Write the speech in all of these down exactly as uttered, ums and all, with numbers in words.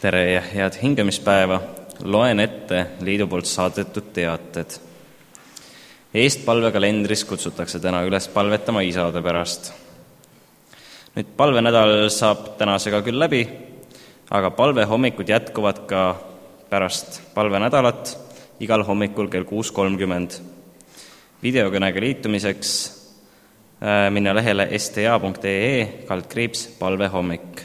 Tere ja head hingamispäeva! Loen ette liidu poolt saadetud teated. Eestpalvekalendris kutsutakse täna üles palvetama isade pärast. Nüüd palvenädal saab tänasega küll läbi, aga palvehommikud jätkuvad ka pärast palvenädalat igal hommikul kell kuus kolmkümmend. Videokõnega liitumiseks minna lehele sta punkt ee kaldkriips palvehommik.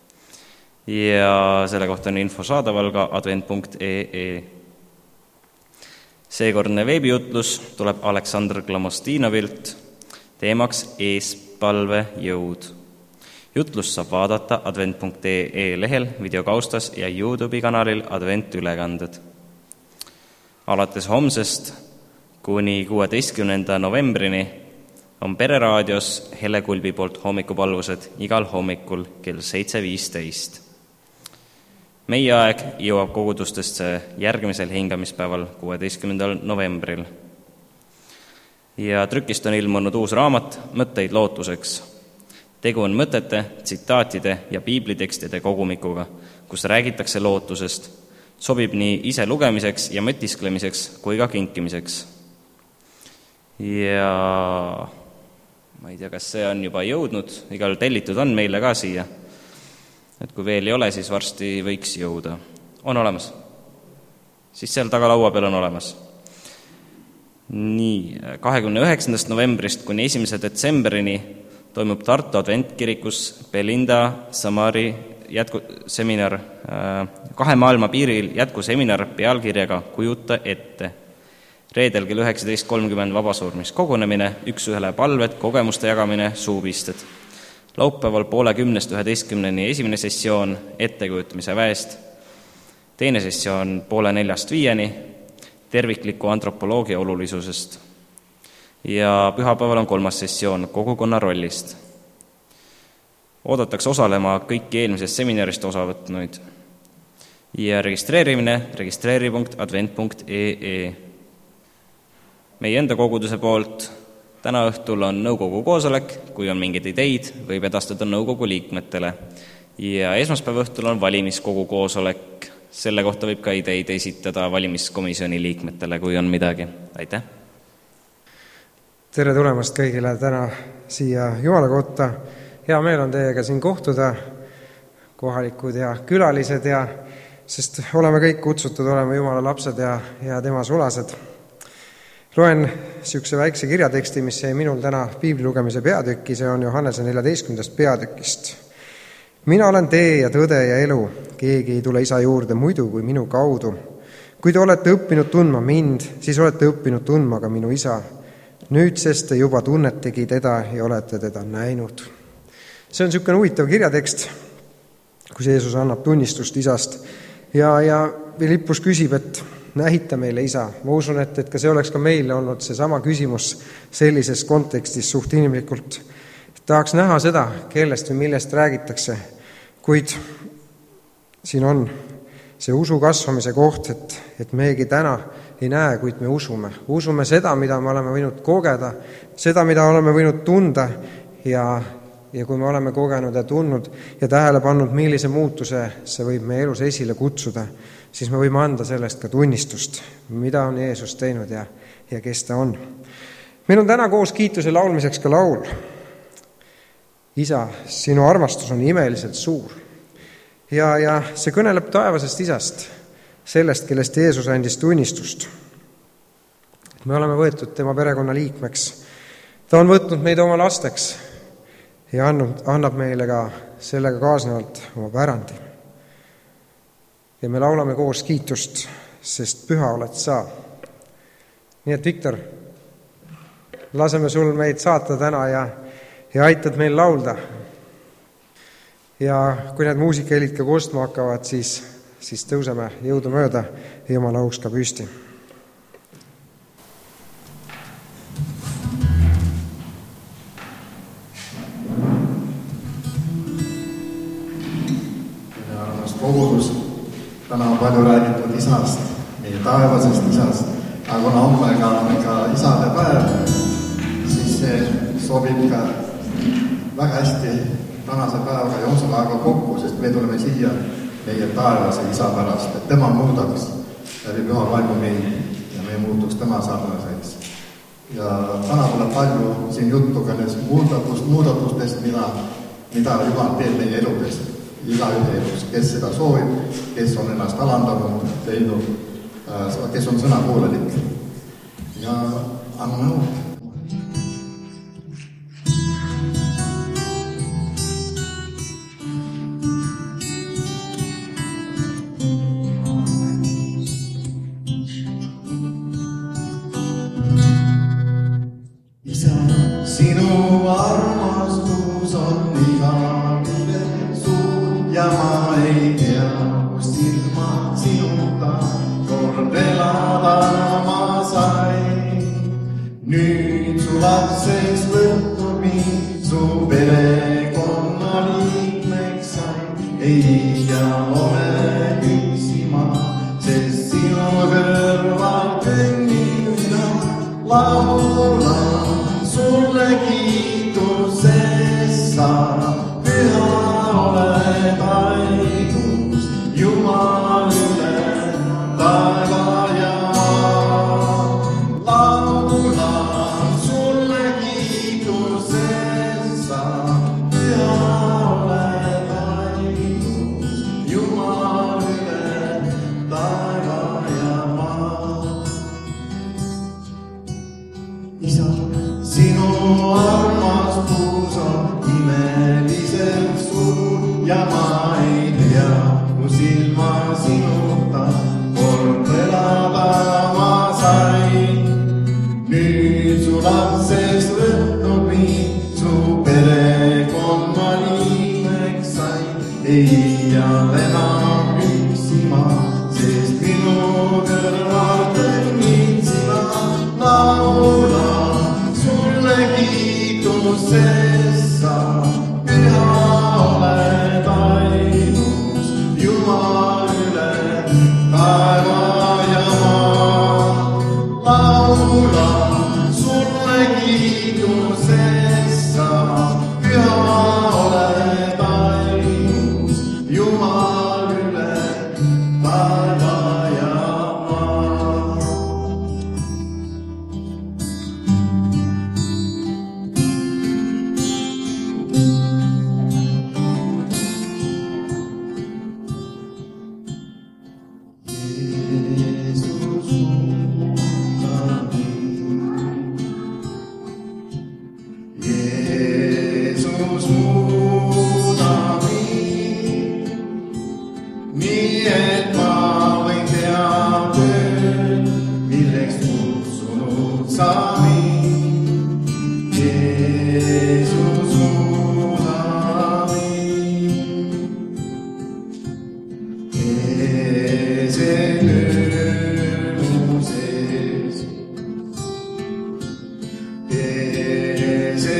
Ja selle kohta on info saadaval ka advent punkt ee. Seekordne veebijutlus tuleb Aleksandr Glamostinovilt, teemaks eespalve jõud. Jutlus saab vaadata advent punkt ee lehel, videokaustas ja YouTube'i kanalil advent ülekanded. Alates homsest kuni kuueteistkümnenda novembrini on Pereraadios Hele Kulbi poolt hommikupalvused igal hommikul kell seitse viisteist. Meie aeg jõuab kogudustesse järgmisel hingamispäeval kuueteistkümnendal novembril. Ja trükist on ilmunud uus raamat Mõtteid lootuseks. Tegu on mõtete, tsitaatide ja piiblitekstide kogumikuga, kus räägitakse lootusest. Sobib nii ise lugemiseks ja mõtisklemiseks kui ka kinkimiseks. Ja ma ei tea, kas see on juba jõudnud, igal tellitud on meile ka siia. Et kui veel ei ole, siis varsti võiks jõuda. On olemas. Siis seal taga laua peal on olemas. Nii, kahekümne üheksandast novembrist kuni esimese detsembrini toimub Tartu Adventkirikus Belinda Samari jätkuseminar, kahe maailma piiril jätkuseminar pealkirjaga Kujuta ette. Reedel kell üheksateist kolmkümmend vabasurmiskogunemine, üks ühele palved, kogemuste jagamine, suupisted. Laupäeval poole kümnest üheteistkümneni esimene sessioon ettekujutamise väest, teine sessioon poole neljast viieni tervikliku antropoloogia olulisusest ja pühapäeval on kolmas sessioon kogukonna rollist. Oodatakse osalema kõiki eelmisest seminarist osa võtnuid ja registreerimine registreeri punkt advent punkt ee. Meie enda koguduse poolt täna õhtul on nõukogu koosolek, kui on mingeid ideid, võib edastada nõukogu liikmetele. Ja esmaspäeva õhtul on valimiskogu koosolek, selle kohta võib ka ideid esitada valimiskomisjoni liikmetele, kui on midagi. Aitäh! Tere tulemast kõigile täna siia Jumalakotta. Hea meel on teiega siin kohtuda, kohalikud ja külalised, ja, sest oleme kõik kutsutud olema Jumala lapsed ja, ja tema sulased. Loen sihukese väikse kirjateksti, mis jäi minul täna piibli lugemise peatükki, see on Johannese neljateistkümnendast peatükist. Mina olen tee ja tõde ja elu, keegi ei tule isa juurde muidu kui minu kaudu. Kui te olete õppinud tundma mind, siis olete õppinud tundma ka minu isa. Nüüdsest te juba tunnetegi teda ja olete teda näinud. See on sihukene huvitav kirjatekst, kus Jeesus annab tunnistust isast ja, ja Filippus küsib, et näita meile isa. Ma usun, et, et ka see oleks ka meile olnud see sama küsimus sellises kontekstis suht inimlikult. Tahaks näha seda, kellest või millest räägitakse, kuid siin on see usu kasvamise koht, et, et meiegi täna ei näe, kuid me usume. Usume seda, mida me oleme võinud kogeda, seda, mida oleme võinud tunda ja, ja kui me oleme kogenud ja tundnud ja tähele pannud, millise muutuse see võib meie elus esile kutsuda, siis me võime anda sellest ka tunnistust, mida on Jeesus teinud ja, ja kes ta on. Meil on täna koos kiituse laulmiseks ka laul. Isa, sinu armastus on imeliselt suur. Ja, ja see kõneleb taevasest isast, sellest, kellest Jeesus andis tunnistust. Me oleme võetud tema perekonna liikmeks. Ta on võtnud meid oma lasteks ja annab meile ka sellega kaasnevalt oma pärandi. Ja me laulame koos kiitust, sest püha oled sa. Nii et Viktor, laseme sul meid saata täna ja, ja aitad meil laulda. Ja kui need muusikahelid ka kostma hakkavad, siis, siis tõuseme jõudu mööda ja Jumala auks ka püsti. Kogudus. Täna on palju räägitud isast, meie taevasest isast, aga kuna homme ka, ka isade päev, siis see sobib ka väga hästi tänase päeva ja homse päeva kokku, sest me tuleme siia meie taevase isa pärast, et tema muudaks läbi püha vaimu meid ja me muutuks tema sarnaseks. Ja täna tuleb palju siin juttu ka nendest muudatust, muudatustest, mida, mida Jumal teeb meie eludes, igaühe elus, kes seda soovib, kes on ennast alandanud, teinud, kes on sõnakuulelik. Ja anna nõu. Sinu armastus on igavene suur ja ma ei tea, kust ilma sinuta kord elada ma sain. Nüüd su lapseks võtnud mind, su perekonna liikmeks sain. Ei ja ole üksi ma, sest sinu kõrval kõnnin mina laulan. Sulle kiitusest sa püha oled ainus, Jumal üle taeva ja laulan. Sulle kiitusest sa püha oled ainus, Jumal üle taeva ja maa. Isa, sinu armastus on imeliselt suur ja ma ei tea, kus ilma sinuta kord elada ma sain. Nüüd su lapsest võtnud mind, su perekonna liikmeks sain. Ei jää enam üksi ma, sest minu kõrval kõnnid sina laulan. Sulle kiitusest sa püha oled ainus, Jumal üle taeva ja maa. Laulan sulle kiitusest sa püha oled ainus, Jumal üle taeva ja maa. Jeesus muuda mind, nii et ma võin teha tööd, milleks kutsunud sa mind. Jeesus muuda mind, ese rõõmu sees, ese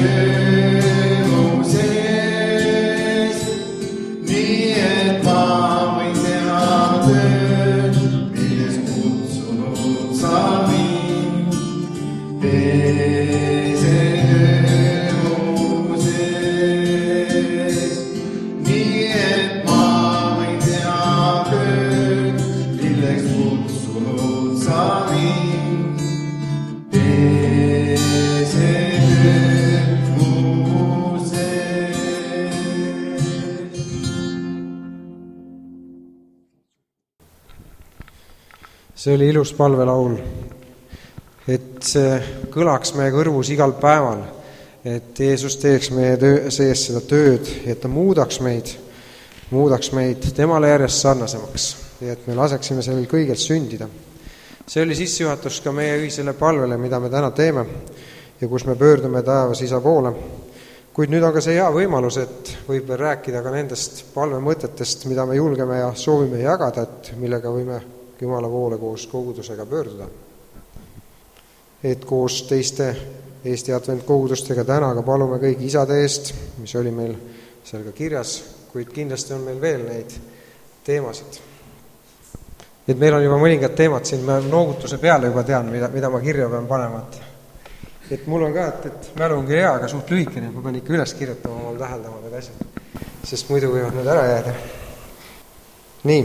See oli ilus palvelaul, et see kõlaks meie kõrvus igal päeval, et Jeesus teeks meie töö, sees seda tööd, et ta muudaks meid, muudaks meid temale järjest sarnasemaks ja et me laseksime sellel kõigel sündida. See oli sissejuhatus ka meie ühisele palvele, mida me täna teeme ja kus me pöördume taevas isa poole. Kuid nüüd on ka see hea võimalus, et võib veel rääkida ka nendest palvemõtetest, mida me julgeme ja soovime jagada, et millega võime Jumala poole koos kogudusega pöörduda. Et koos teiste Eesti adventkogudustega täna ka palume kõigi isade eest, mis oli meil seal ka kirjas, kuid kindlasti on meil veel neid teemasid. Et meil on juba mõningad teemad siin, ma noogutuse peale juba tean, mida, mida ma kirja pean panema. Et mul on ka, et, et mälu ongi hea, aga suht lühikene, ma pean ikka üles kirjutama, mul täheldama need asjad, sest muidu võivad need ära jääda. nii,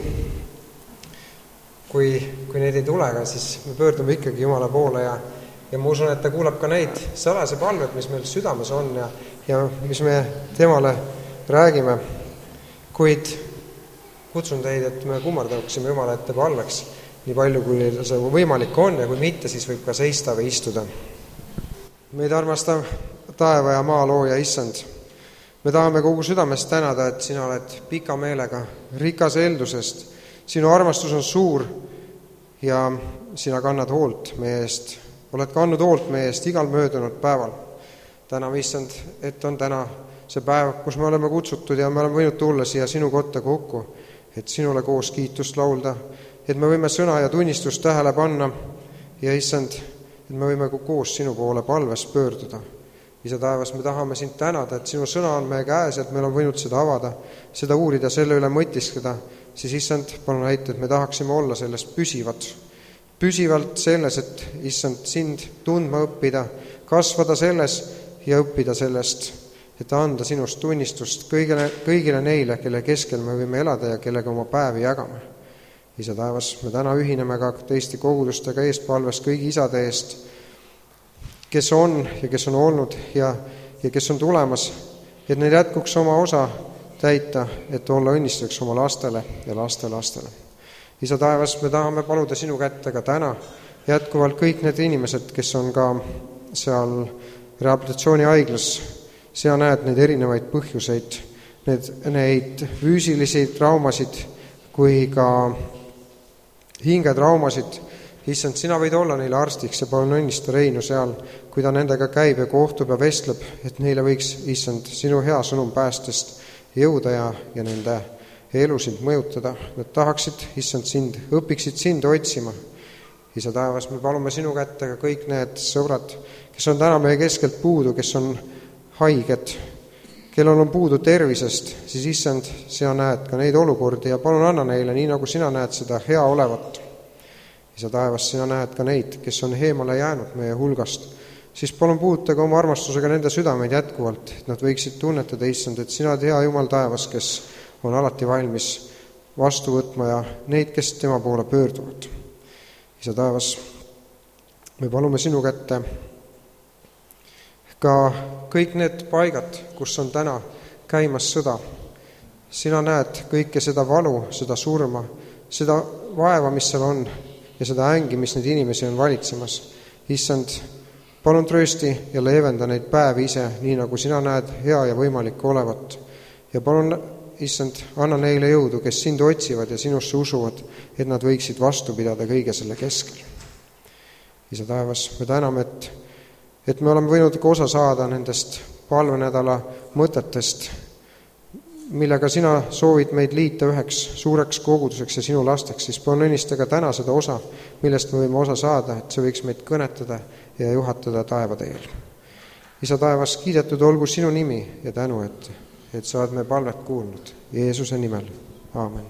kui, kui neid ei tule ka, siis me pöördume ikkagi Jumala poole ja, ja ma usun, et ta kuulab ka neid salase palved, mis meil südames on ja, ja mis me temale räägime. Kuid kutsun teid, et me kummardaksime Jumala ette palveks nii palju, kui see võimalik on ja kui mitte, siis võib ka seista või istuda. Meid armastav taeva ja maa looja Issand, me tahame kogu südamest tänada, et sina oled pika meelega, rikas eeldusest, sinu armastus on suur ja sina kannad hoolt meie eest, oled kandnud hoolt meie eest igal möödunud päeval. Täname Issand, et on täna see päev, kus me oleme kutsutud ja me oleme võinud tulla siia sinu kotta kokku, et sinule koos kiitust laulda, et me võime sõna ja tunnistust tähele panna ja Issand, et me võime koos sinu poole palves pöörduda. Isa taevas, me tahame sind tänada, et sinu sõna on meie käes, et meil on võinud seda avada, seda uurida, selle üle mõtiskleda, siis Issand, palun aita, et me tahaksime olla sellest püsivad. Püsivalt selles, et Issand, sind tundma õppida, kasvada selles ja õppida sellest, et anda sinust tunnistust kõigile, kõigile neile, kelle keskel me võime elada ja kellega oma päevi jagame. Isa taevas, me täna ühineme ka teiste kogudustega eespalves kõigi isade eest, kes on ja kes on olnud ja, ja kes on tulemas, et neil jätkuks oma osa täita, et olla õnnistuseks oma lastele ja laste lastele. Isa taevas, me tahame paluda sinu kätte ka täna jätkuvalt kõik need inimesed, kes on ka seal rehabilitatsioonihaiglas, sina näed neid erinevaid põhjuseid, need, neid füüsilisi traumasid kui ka hingetraumasid. Issand, sina võid olla neile arstiks ja palun õnnista Reinu seal, kui ta nendega käib ja kohtub ja vestleb, et neile võiks, Issand, sinu hea sõnum päästest jõuda ja, ja nende elusid mõjutada. Nad tahaksid, Issand, sind, õpiksid sind otsima. Isa taevas, me palume sinu kätte ka kõik need sõbrad, kes on täna meie keskelt puudu, kes on haiged, kellel on puudu tervisest, siis Issand, sina näed ka neid olukordi ja palun anna neile, nii nagu sina näed seda hea olevat. Isa taevas, sina näed ka neid, kes on eemale jäänud meie hulgast, siis palun puuta ka oma armastusega nende südameid jätkuvalt, et nad võiksid tunnetada, Issand, et sina oled hea Jumal taevas, kes on alati valmis vastu võtma ja neid, kes tema poole pöörduvad. Isa taevas, me palume sinu kätte ka kõik need paigad, kus on täna käimas sõda. Sina näed kõike seda valu, seda surma, seda vaeva, mis seal on, ja seda ängi, mis neid inimesi on valitsemas. Issand, palun tröösti ja leevenda neid päevi ise, nii nagu sina näed hea ja võimalik olevat. Ja palun, Issand, anna neile jõudu, kes sind otsivad ja sinusse usuvad, et nad võiksid vastu pidada kõige selle keskel. Isa taevas, me täname, et, et me oleme võinud ka osa saada nendest palvenädala mõtetest, millega sina soovid meid liita üheks suureks koguduseks ja sinu lasteks, siis palun õnnista ka täna seda osa, millest me võime osa saada, et see võiks meid kõnetada ja juhatada taeva teel. Isa taevas, kiidetud olgu sinu nimi ja tänu, et, et sa oled meie palvet kuulnud. Jeesuse nimel. Aamen.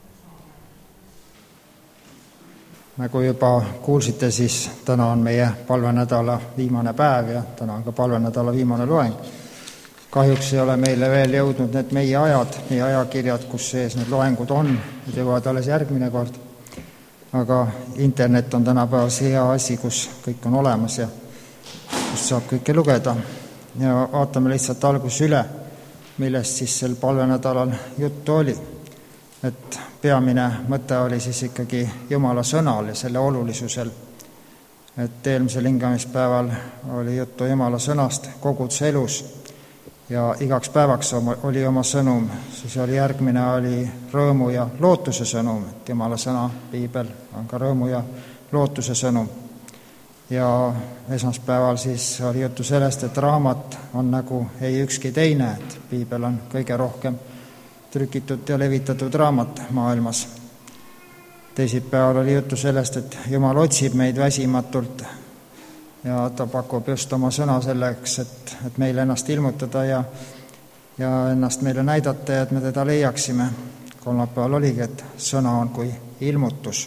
Nagu juba kuulsite, siis täna on meie palvenädala viimane päev ja täna on ka palvenädala viimane loeng. Kahjuks ei ole meile veel jõudnud need meie ajad, meie ajakirjad, kus sees need loengud on, need jõuavad alles järgmine kord. Aga internet on tänapäeval see hea asi, kus kõik on olemas ja kus saab kõike lugeda. Ja vaatame lihtsalt algus üle, millest siis sel palvenädalal juttu oli. Et peamine mõte oli siis ikkagi Jumala sõnal ja selle olulisusel. Et eelmisel hingamispäeval oli juttu Jumala sõnast koguduse elus. Ja igaks päevaks oli oma sõnum, siis oli järgmine oli rõõmu ja lootuse sõnum, et Jumala sõna, piibel on ka rõõmu ja lootuse sõnum. Ja esmaspäeval siis oli juttu sellest, et raamat on nagu ei ükski teine, et piibel on kõige rohkem trükitud ja levitatud raamat maailmas. Teisipäeval oli juttu sellest, et Jumal otsib meid väsimatult ja ta pakub just oma sõna selleks, et, et meile ennast ilmutada ja, ja ennast meile näidata ja et me teda leiaksime. Kolmapäeval oligi, et sõna on kui ilmutus.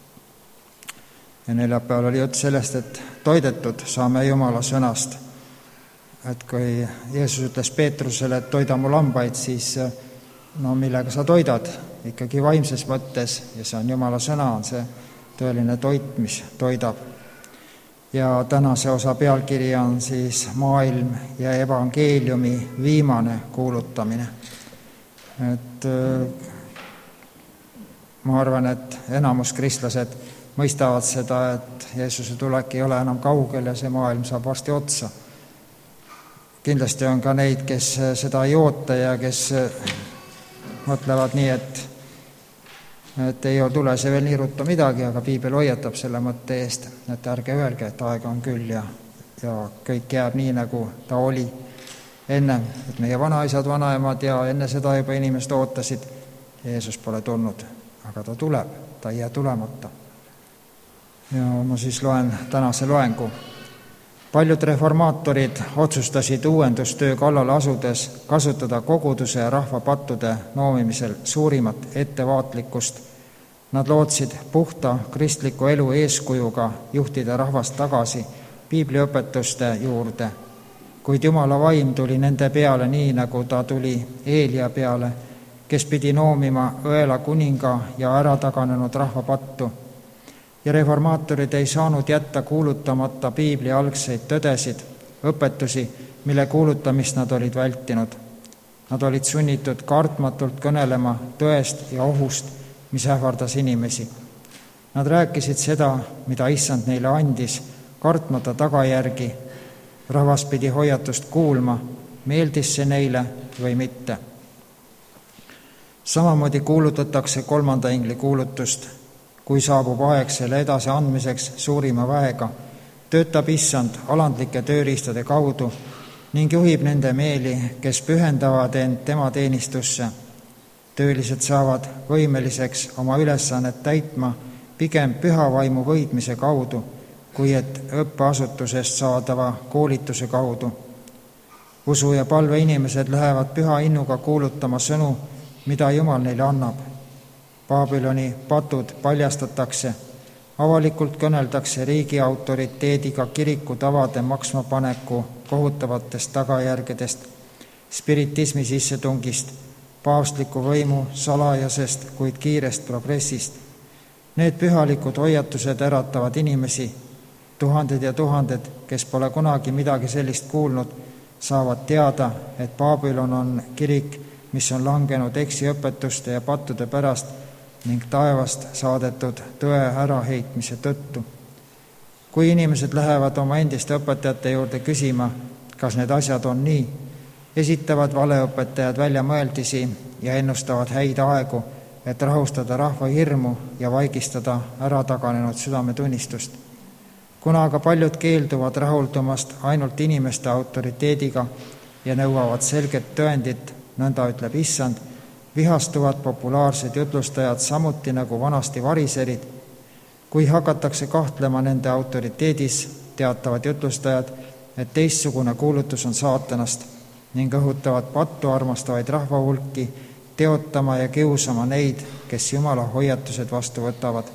Ja neljapäeval oli jutt sellest, et toidetud saame Jumala sõnast. Et kui Jeesus ütles Peetrusele, et toida mu lambaid, siis no millega sa toidad, ikkagi vaimses mõttes, ja see on Jumala sõna, on see tõeline toit, mis toidab. Ja tänase osa pealkiri on siis maailm ja evangeeliumi viimane kuulutamine. Et ma arvan, et enamus kristlased mõistavad seda, et Jeesuse tulek ei ole enam kaugel ja see maailm saab varsti otsa. Kindlasti on ka neid, kes seda ei oota ja kes mõtlevad nii, et, et ei tule see veel nii ruttu midagi, aga piibel hoiatab selle mõtte eest, et ärge öelge, et aega on küll ja, ja kõik jääb nii, nagu ta oli enne, et meie vanaisad, vanaemad ja enne seda juba inimesed ootasid. Jeesus pole tulnud, aga ta tuleb, ta ei jää tulemata. Ja ma siis loen tänase loengu. Paljud reformaatorid otsustasid uuendustöö kallale asudes kasutada koguduse ja rahva pattude noomimisel suurimat ettevaatlikkust. Nad lootsid puhta kristliku elu eeskujuga juhtida rahvast tagasi piibliõpetuste juurde, kuid Jumala vaim tuli nende peale nii, nagu ta tuli Eelia peale, kes pidi noomima õela kuninga ja ära taganenud rahva pattu. Ja reformaatorid ei saanud jätta kuulutamata piibli algseid tõdesid, õpetusi, mille kuulutamist nad olid vältinud. Nad olid sunnitud kartmatult kõnelema tõest ja ohust, mis ähvardas inimesi. Nad rääkisid seda, mida Issand neile andis, kartmata tagajärgi. Rahvas pidi hoiatust kuulma, meeldis see neile või mitte. Samamoodi kuulutatakse kolmanda ingli kuulutust. Kui saabub aeg selle edasi andmiseks suurima väega, töötab Issand alandlike tööriistade kaudu ning juhib nende meeli, kes pühendavad end tema teenistusse. Töölised saavad võimeliseks oma ülesannet täitma pigem püha vaimu võidmise kaudu, kui et õppeasutusest saadava koolituse kaudu. Usu ja palve inimesed lähevad püha innuga kuulutama sõnu, mida Jumal neile annab. Babyloni patud paljastatakse, avalikult kõneldakse riigi autoriteediga kiriku tavade maksmapaneku kohutavatest tagajärgedest, spiritismi sissetungist, paavstliku võimu salajasest, kuid kiirest progressist. Need pühalikud hoiatused äratavad inimesi. Tuhanded ja tuhanded, kes pole kunagi midagi sellist kuulnud, saavad teada, et Babylon on kirik, mis on langenud eksiõpetuste ja pattude pärast ning taevast saadetud tõe äraheitmise tõttu. Kui inimesed lähevad oma endiste õpetajate juurde küsima, kas need asjad on nii, esitavad valeõpetajad väljamõeldisi ja ennustavad häid aegu, et rahustada rahva hirmu ja vaigistada ära taganenud südametunnistust. Kuna aga paljud keelduvad rahuldumast ainult inimeste autoriteediga ja nõuavad selget tõendit, nõnda ütleb Issand, vihastuvad populaarsed jutlustajad samuti nagu vanasti variserid. Kui hakatakse kahtlema nende autoriteedis, teatavad jutlustajad, et teistsugune kuulutus on saatanast ning õhutavad pattu armastavaid rahva hulki teotama ja kiusama neid, kes Jumala hoiatused vastu võtavad.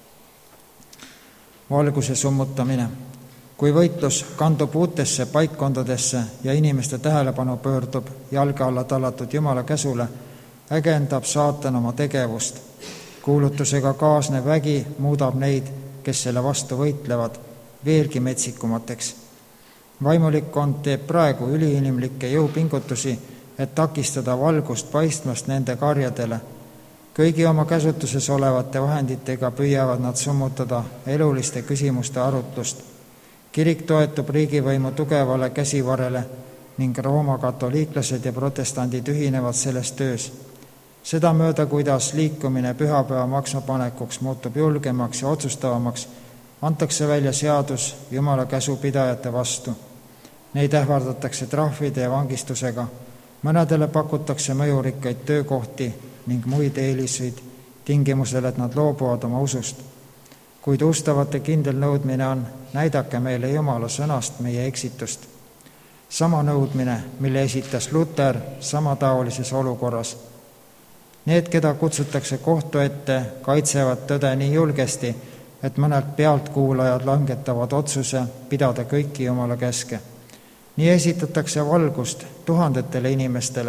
Valguse summutamine. Kui võitlus kandub uutesse paikkondadesse ja inimeste tähelepanu pöördub jalge alla tallatud Jumala käsule, ägendab saatan oma tegevust. Kuulutusega kaasnev vägi muudab neid, kes selle vastu võitlevad, veelgi metsikumateks. Vaimulikkond teeb praegu üliinimlikke jõupingutusi, et takistada valgust paistmast nende karjadele. Kõigi oma käsutuses olevate vahenditega püüavad nad summutada eluliste küsimuste arutlust. Kirik toetub riigivõimu tugevale käsivarele ning Rooma katoliiklased ja protestandid ühinevad selles töös. Seda mööda, kuidas liikumine pühapäeva maksmapanekuks muutub julgemaks ja otsustavamaks, antakse välja seadus Jumala käsupidajate vastu. Neid ähvardatakse trahvide ja vangistusega, mõnedele pakutakse mõjurikkaid töökohti ning muid eeliseid tingimusel, et nad loobuvad oma usust. Kuid ustavate kindel nõudmine on, näidake meile Jumala sõnast meie eksitust. Sama nõudmine, mille esitas Luter samataolises olukorras. Need, keda kutsutakse kohtu ette, kaitsevad tõde nii julgesti, et mõned pealtkuulajad langetavad otsuse pidada kõiki Jumala käske. Nii esitatakse valgust tuhandetele inimestele,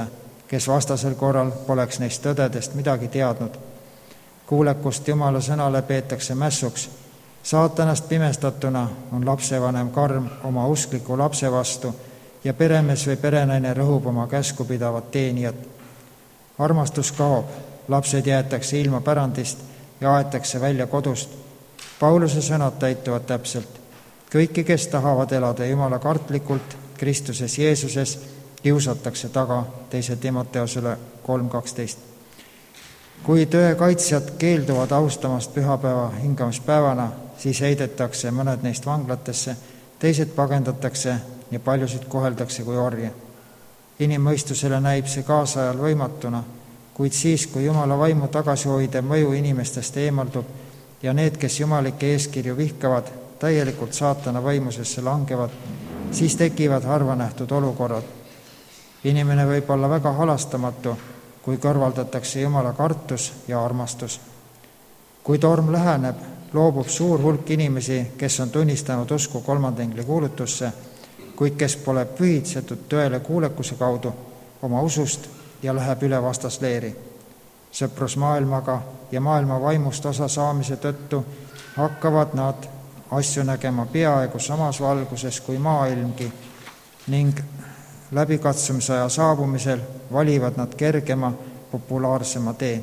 kes vastasel korral poleks neist tõdedest midagi teadnud. Kuulekust Jumala sõnale peetakse mässuks. Saatanast pimestatuna on lapsevanem karm oma uskliku lapse vastu ja peremees või perenaine rõhub oma käsku pidavat teenijat. Armastus kaob, lapsed jäetakse ilma pärandist ja aetakse välja kodust. Pauluse sõnad täituvad täpselt. Kõiki, kes tahavad elada Jumala kartlikult Kristuses Jeesuses, kiusatakse taga, teise Timoteusele kolm kaksteist. Kui tõe kaitsjad keelduvad austamast pühapäeva hingamispäevana, siis heidetakse mõned neist vanglatesse, teised pagendatakse ja paljusid koheldakse kui orje. Inimmõistusele näib see kaasajal võimatuna, kuid siis, kui Jumala vaimu tagasihoidev mõju inimestest eemaldub ja need, kes jumalikke eeskirju vihkavad, täielikult saatana võimusesse langevad, siis tekivad harvanähtud olukorrad. Inimene võib olla väga halastamatu, kui kõrvaldatakse Jumala kartus ja armastus. Kui torm läheneb, loobub suur hulk inimesi, kes on tunnistanud usku kolmanda engli kuulutusse, kuid kes pole pühitsetud tõele kuulekuse kaudu oma usust ja läheb üle vastasleeri. Sõprus maailmaga ja maailma vaimust osa saamise tõttu hakkavad nad asju nägema peaaegu samas valguses kui maailmgi ning läbikatsumisaja saabumisel valivad nad kergema, populaarsema tee.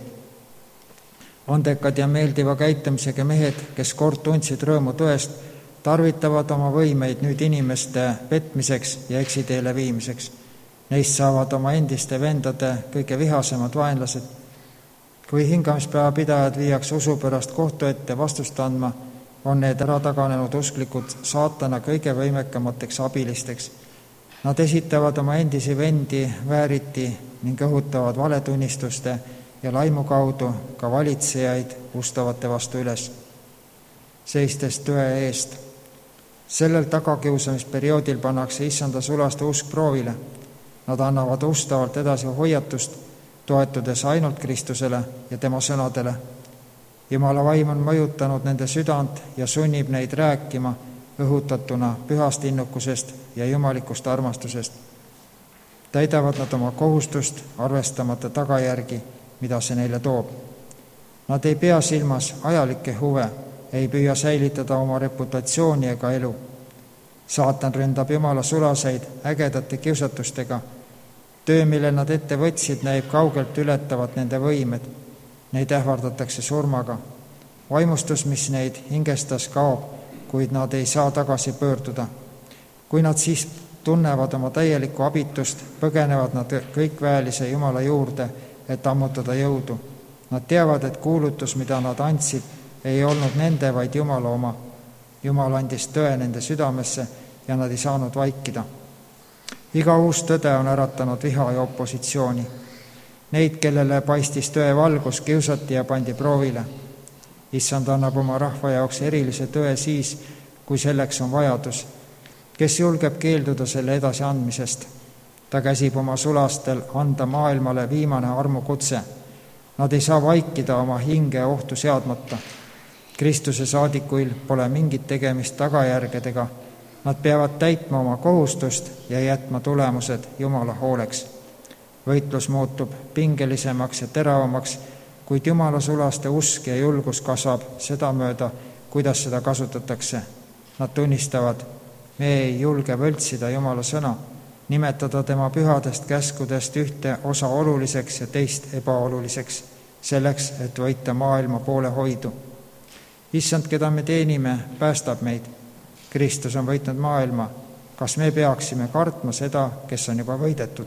Andekad ja meeldiva käitumisega mehed, kes kord tundsid rõõmu tõest, tarvitavad oma võimeid nüüd inimeste petmiseks ja eksiteele viimiseks. Neist saavad oma endiste vendade kõige vihasemad vaenlased. Kui hingamispäeva pidajad viiakse usu pärast kohtu ette vastust andma, on need ära taganenud usklikud saatana kõige võimekamateks abilisteks. Nad esitavad oma endisi vendi vääriti ning õhutavad valetunnistuste ja laimu kaudu ka valitsejaid ustavate vastu üles, seistes tõe eest. Sellel tagakiusamisperioodil pannakse issanda sulaste usk proovile. Nad annavad ustavalt edasi hoiatust, toetudes ainult Kristusele ja tema sõnadele. Jumala vaim on mõjutanud nende südant ja sunnib neid rääkima õhutatuna pühast innukusest ja jumalikust armastusest. Täidavad nad oma kohustust, arvestamata tagajärgi, mida see neile toob. Nad ei pea silmas ajalikke huve, ei püüa säilitada oma reputatsiooni ega elu. Saatan ründab Jumala sulaseid ägedate kiusatustega. Töö, mille nad ette võtsid, näib kaugelt ületavat nende võimed. Neid ähvardatakse surmaga. Vaimustus, mis neid hingestas, kaob, kuid nad ei saa tagasi pöörduda. Kui nad siis tunnevad oma täielikku abitust, põgenevad nad kõikväelise Jumala juurde, et ammutada jõudu. Nad teavad, et kuulutus, mida nad andsid, ei olnud nende, vaid Jumala oma. Jumal andis tõe nende südamesse ja nad ei saanud vaikida. Iga uus tõde on äratanud viha ja opositsiooni. Neid, kellele paistis tõe valgus, kiusati ja pandi proovile. Issand annab oma rahva jaoks erilise tõe siis, kui selleks on vajadus. Kes julgeb keelduda selle edasi andmisest? Ta käsib oma sulastel anda maailmale viimane armukutse. Nad ei saa vaikida oma hinge ohtu seadmata. Kristuse saadikuil pole mingit tegemist tagajärgedega. Nad peavad täitma oma kohustust ja jätma tulemused Jumala hooleks. Võitlus muutub pingelisemaks ja teravamaks, kuid Jumala sulaste usk ja julgus kasvab seda mööda, kuidas seda kasutatakse. Nad tunnistavad, me ei julge võltsida Jumala sõna, nimetada tema pühadest käskudest ühte osa oluliseks ja teist ebaoluliseks, selleks, et võita maailma poole hoidu. Issand, keda me teenime, päästab meid. Kristus on võitnud maailma. Kas me peaksime kartma seda, kes on juba võidetud?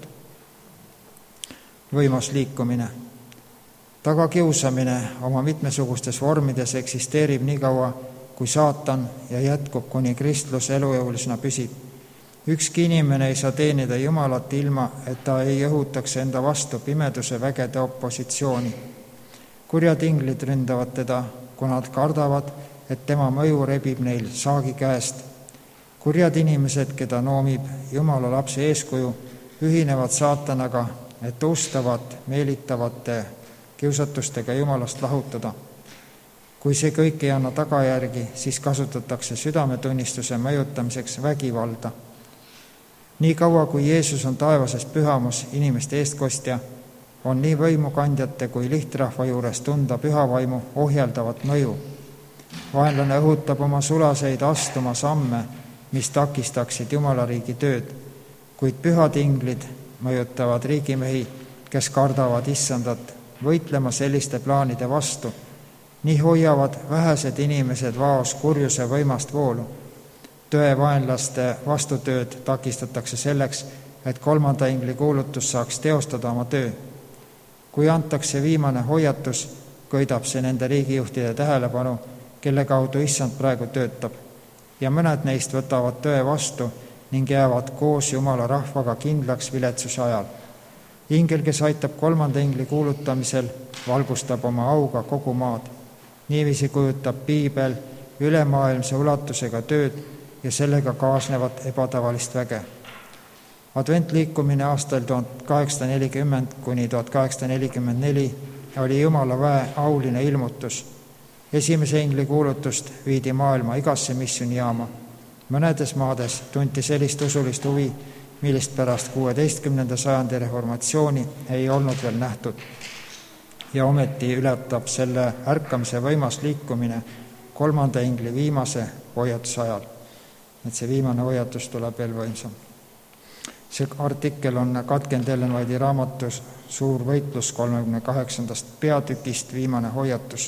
Võimas liikumine. Tagakiusamine oma mitmesugustes vormides eksisteerib nii kaua, kui saatan ja jätkub, kuni kristlus elujõulisena püsib. Ükski inimene ei saa teenida Jumalat ilma, et ta ei õhutaks enda vastu pimeduse vägede opositsiooni. Kurjad inglid ründavad teda, kui nad kardavad, et tema mõju rebib neil saagi käest. Kurjad inimesed, keda noomib Jumala lapse eeskuju, ühinevad saatanaga, et ustavad meelitavate kiusatustega Jumalast lahutada. Kui see kõik ei anna tagajärgi, siis kasutatakse südametunnistuse mõjutamiseks vägivalda. Nii kaua, kui Jeesus on taevases pühamus inimeste eestkostja, on nii võimukandjate kui lihtrahva juures tunda pühavaimu ohjeldavat mõju. Vaenlane õhutab oma sulaseid astuma samme, mis takistaksid Jumala riigi tööd, kuid pühad inglid mõjutavad riigimehi, kes kardavad issandat, võitlema selliste plaanide vastu. Nii hoiavad vähesed inimesed vaos kurjuse võimast voolu. Tõe vaenlaste vastutööd takistatakse selleks, et kolmanda ingli kuulutus saaks teostada oma töö. Kui antakse viimane hoiatus, köidab see nende riigijuhtide tähelepanu, kelle kaudu issand praegu töötab, ja mõned neist võtavad tõe vastu ning jäävad koos Jumala rahvaga kindlaks viletsuse ajal. Ingel, kes aitab kolmanda ingli kuulutamisel, valgustab oma auga kogu maad. Niiviisi kujutab piibel ülemaailmse ulatusega tööd ja sellega kaasnevat ebatavalist väge. Adventliikumine aastal tuhat kaheksasada nelikümmend kuni tuhat kaheksasada nelikümmend neli oli Jumala väe auline ilmutus. Esimese ingli kuulutust viidi maailma igasse missioonijaama. Mõnedes maades tunti sellist usulist huvi, millist pärast kuueteistkümnenda sajandi reformatsiooni ei olnud veel nähtud. Ja ometi ületab selle ärkamise võimas liikumine kolmanda ingli viimase hoiatuse ajal. Et see viimane hoiatus tuleb veel võimsam. See artikkel on Katken Ellen White'i raamatus Suur võitlus kolmekümne kaheksandast peatükist viimane hoiatus.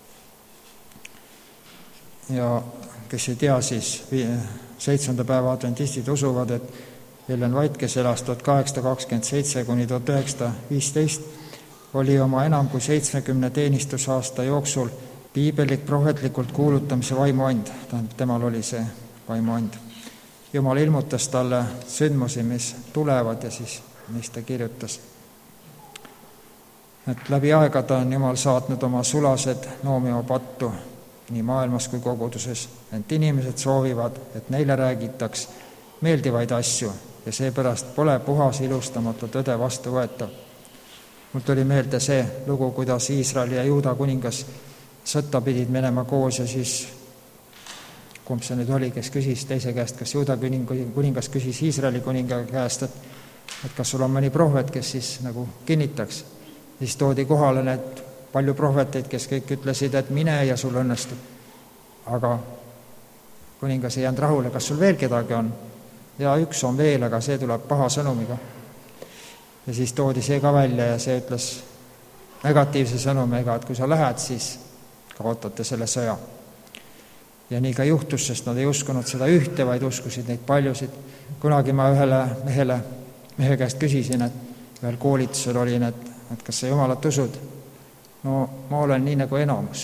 Ja kes ei tea, siis seitsmenda päeva adventistid usuvad, et Ellen White, kes elas tuhat kaheksasada kakskümmend seitse kuni tuhat üheksasada viisteist, oli oma enam kui seitsmekümne teenistusaasta jooksul piibelik prohvetlikult kuulutamise vaimuand. Temal oli see vaimuand. Jumal ilmutas talle sündmusi, mis tulevad, ja siis mis ta kirjutas. Et läbi aegada on Jumal saatnud oma sulased noomima pattu nii maailmas kui koguduses, ent inimesed soovivad, et neile räägitaks meeldivaid asju ja seepärast pole puhas ilustamata tõde vastu võetav. Mul tuli meelde see lugu, kuidas Iisraeli ja Juuda kuningas sõtta pidid minema koos ja siis, kumb see nüüd oli, kes küsis teise käest, kas Juuda kuningas küsis Iisraeli kuninga käest, et, et kas sul on mõni prohvet, kes siis nagu kinnitaks. Siis toodi kohale need palju prohveteid, kes kõik ütlesid, et mine ja sul õnnestub. Aga kuningas ei jäänud rahule, kas sul veel kedagi on? Ja üks on veel, aga see tuleb paha sõnumiga. Ja siis toodi see ka välja ja see ütles negatiivse sõnumiga, et kui sa lähed, siis kaotate selle sõja. Ja nii ka juhtus, sest nad ei uskunud seda ühte, vaid uskusid neid paljusid. Kunagi ma ühele mehele, mehe käest küsisin, et ühel koolitusel olin, et, et kas sa Jumalat usud? No ma olen nii nagu enamus.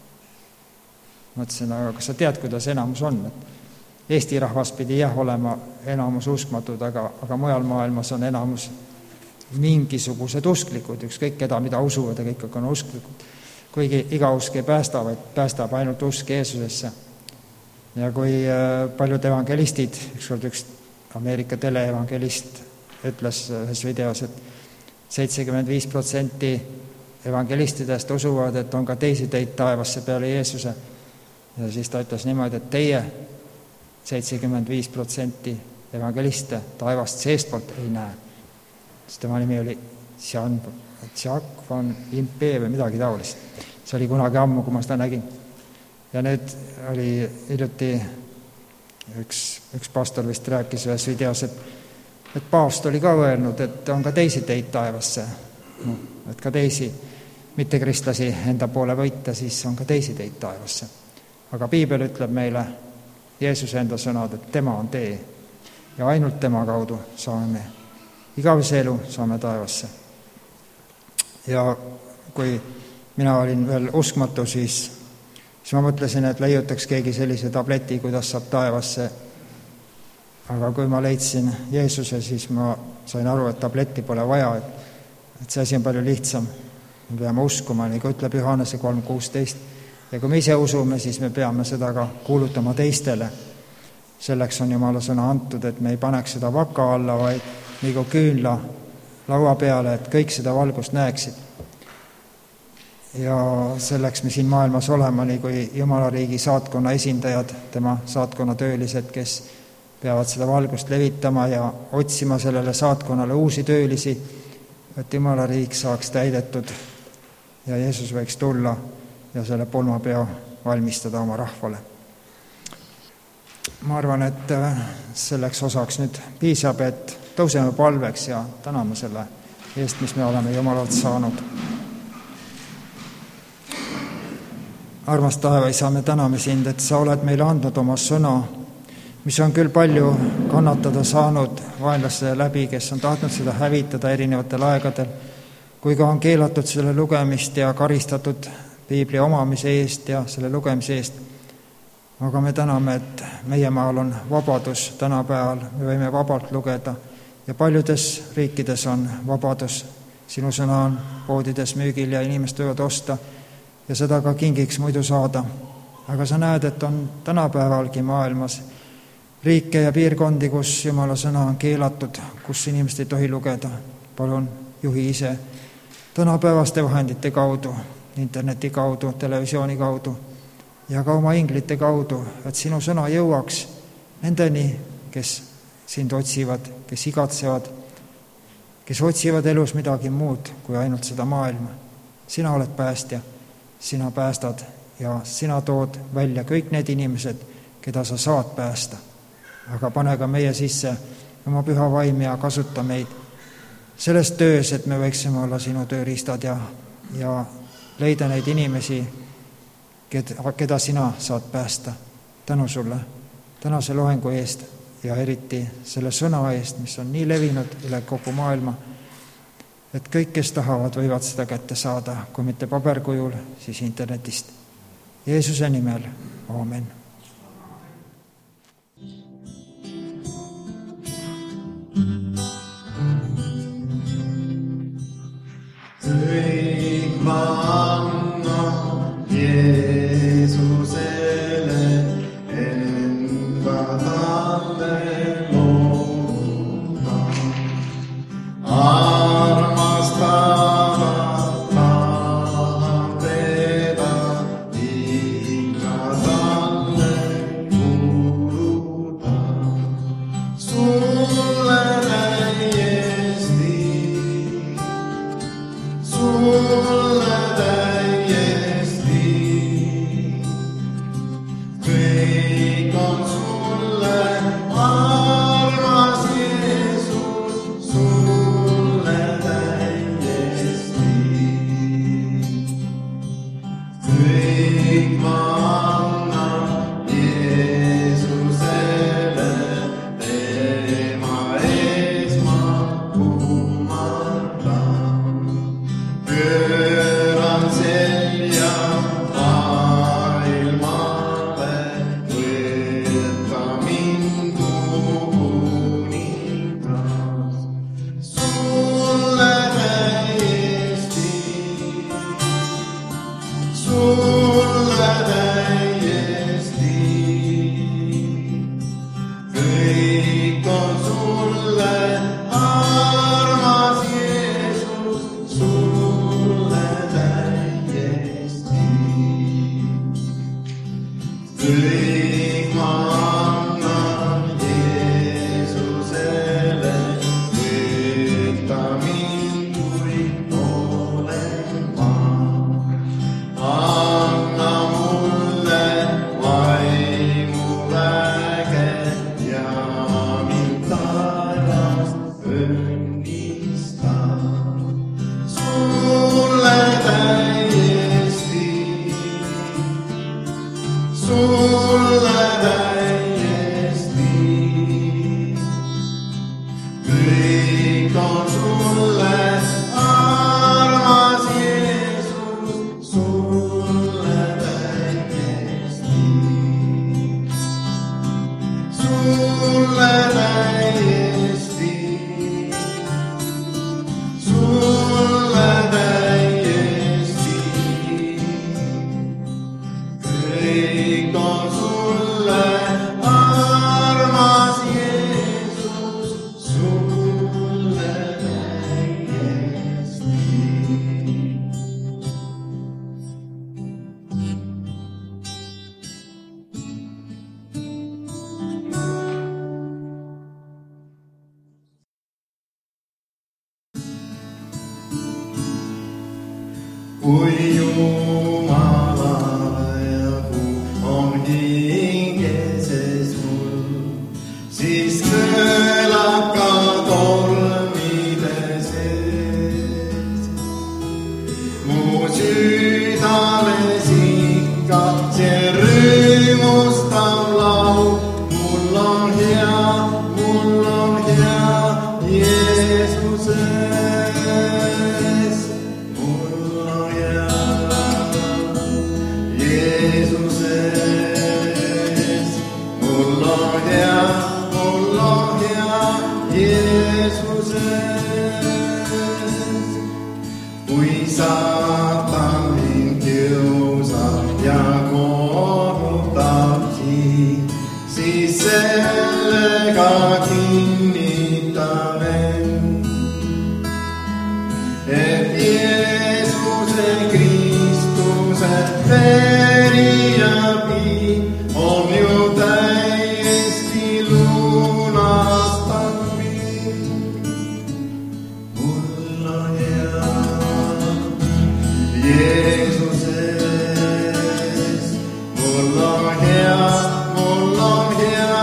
Mõtlesin, aga kas sa tead, kuidas enamus on? Et Eesti rahvas pidi jah olema enamus uskmatud, aga, aga mujal maailmas on enamus mingisugused usklikud, ükskõik keda, mida usuvad ja kõik on usklikud. Kuigi iga usk ei päästa, vaid päästab ainult usk Jeesusesse. Ja kui paljud evangelistid, ükskord üks Ameerika teleevangelist ütles ühes videos, et seitsekümmend viis protsenti evangelistidest usuvad, et on ka teisi teid taevasse peale Jeesuse. Ja siis ta ütles niimoodi, et teie seitsekümmend viis protsenti evangeliste taevast seestpoolt ei näe. Sest tema nimi oli Jaak van Impe või midagi taolist. See oli kunagi ammu, kui ma seda nägin. Ja nüüd oli hiljuti üks, üks pastor vist rääkis ühes videos, et, et paavst oli ka öelnud, et on ka teisi teid taevasse. No, et ka teisi mitte kristlasi enda poole võita, siis on ka teisi teid taevasse. Aga piibel ütleb meile Jeesuse enda sõnad, et tema on tee ja ainult tema kaudu saame me igavese elu, saame taevasse. Ja kui mina olin veel uskmatu, siis, siis ma mõtlesin, et leiutaks keegi sellise tableti, kuidas saab taevasse. Aga kui ma leidsin Jeesuse, siis ma sain aru, et tableti pole vaja, et, et see asi on palju lihtsam. Me peame uskuma, nii kui ütleb Johannese kolm kuusteist. Ja kui me ise usume, siis me peame seda ka kuulutama teistele. Selleks on Jumala sõna antud, et me ei paneks seda vaka alla, vaid nagu küünla laua peale, et kõik seda valgust näeksid. Ja selleks me siin maailmas olema, nii kui Jumala riigi saatkonna esindajad, tema saatkonna töölised, kes peavad seda valgust levitama ja otsima sellele saatkonnale uusi töölisi, et Jumala riik saaks täidetud ja Jeesus võiks tulla ja selle pulmapeo valmistada oma rahvale. Ma arvan, et selleks osaks nüüd piisab, et tõuseme palveks ja täname selle eest, mis me oleme Jumalalt saanud. Armas taevaisa, me täname sind, et sa oled meile andnud oma sõna, mis on küll palju kannatada saanud vaenlaste läbi, kes on tahtnud seda hävitada erinevatel aegadel, kui ka on keelatud selle lugemist ja karistatud Piibli omamise eest ja selle lugemise eest. Aga me täname, et meie maal on vabadus tänapäeval, me võime vabalt lugeda ja paljudes riikides on vabadus. Sinu sõna on poodides müügil ja inimesed võivad osta ja seda ka kingiks muidu saada. Aga sa näed, et on tänapäevalgi maailmas riike ja piirkondi, kus Jumala sõna on keelatud, kus inimesed ei tohi lugeda. Palun juhi ise tänapäevaste vahendite kaudu, interneti kaudu, televisiooni kaudu ja ka oma inglite kaudu, et sinu sõna jõuaks nendeni, kes sind otsivad, kes igatsevad, kes otsivad elus midagi muud kui ainult seda maailma. Sina oled päästja, sina päästad ja sina tood välja kõik need inimesed, keda sa saad päästa. Aga pane ka meie sisse oma püha vaim ja kasuta meid selles töös, et me võiksime olla sinu tööriistad ja, ja leida neid inimesi, keda, keda sina saad päästa. Tänu sulle tänase loengu eest ja eriti selle sõna eest, mis on nii levinud üle kogu maailma, et kõik, kes tahavad, võivad seda kätte saada, kui mitte paberkujul, siis internetist. Jeesuse nimel, aamen. Kõik ma annan Jeesusele, enda talle loodan. Armastava tahan teda, ikka talle kuulutan. Sulle täiesti Sulle täiesti, kõik on sulle, armas Jeesus, sulle täiesti. Kõik ma annan Jeesusele, tema ees ma kumardan. Pööran selja maailmale, võtta mind kuningas. Sulle täiesti, sulle täiesti, kõik on sulle, armas Jeesus, sulle täiesti. Kõik ma annan Jeesusele, võtta mind kui olen ma. Anna mulle vaimu väge ja mind taevast õnnista. Sulle täiesti, sulle täiesti, kõik on sulle, armas Jeesus, sulle täiesti, sulle täiesti, sulle täiesti, kõik on kui Jumala jagu on hingeses mul, siis kõlab ka tormide sees. Mu südames ikka see rõõmustav laul, mul on hea, mul on hea Jeesuses. Mul on hea Jeesuses. Mul on hea, mul on hea Jeesuses. Kui saatan mind kiusab ja korrutab siin, siis sellega kinnitan end, et Jeesuse Kristuse veri ja piin on ju täiesti lunastanud mind. Mul on hea Jeesuses. Mul on hea, mul on hea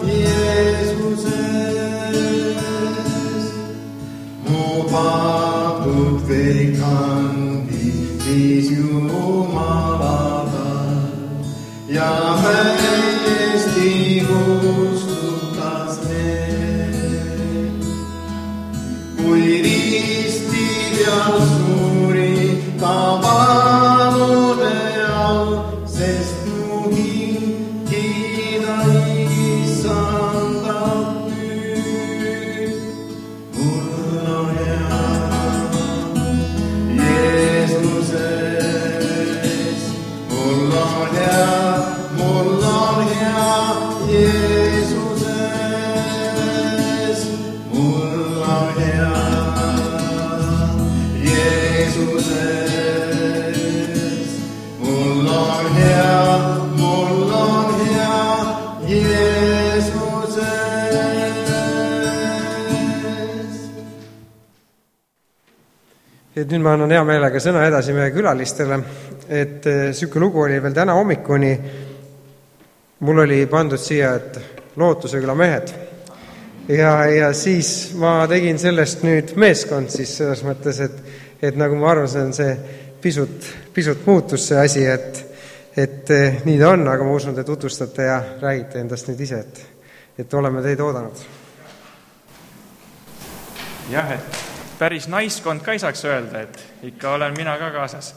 Jeesuses. Mu patud kõik andis siis Jumalale ja täiesti kustutas need. Kui risti peal suri ta valude all, sest mu hing kiida Issandat nüüd. Mul on hea Jeesuses. Mul on hea, mul on hea Jeesuses. Mul on hea Jeesuses. Mul on hea, mul on hea Jeesuses. Et nüüd ma annan hea meelega sõna edasi meie külalistele, et siuke lugu oli veel täna hommikuni. Mul oli pandud siia, et Lootuseküla mehed. Ja, ja siis ma tegin sellest nüüd meeskond siis selles mõttes, et, et nagu ma arvasin, see pisut, pisut muutus see asi, et, et nii ta on, aga ma usun, te tutvustate ja räägite endast nüüd ise, et, et oleme teid oodanud. Jah, et päris naiskond ka ei saaks öelda, et ikka olen mina ka kaasas.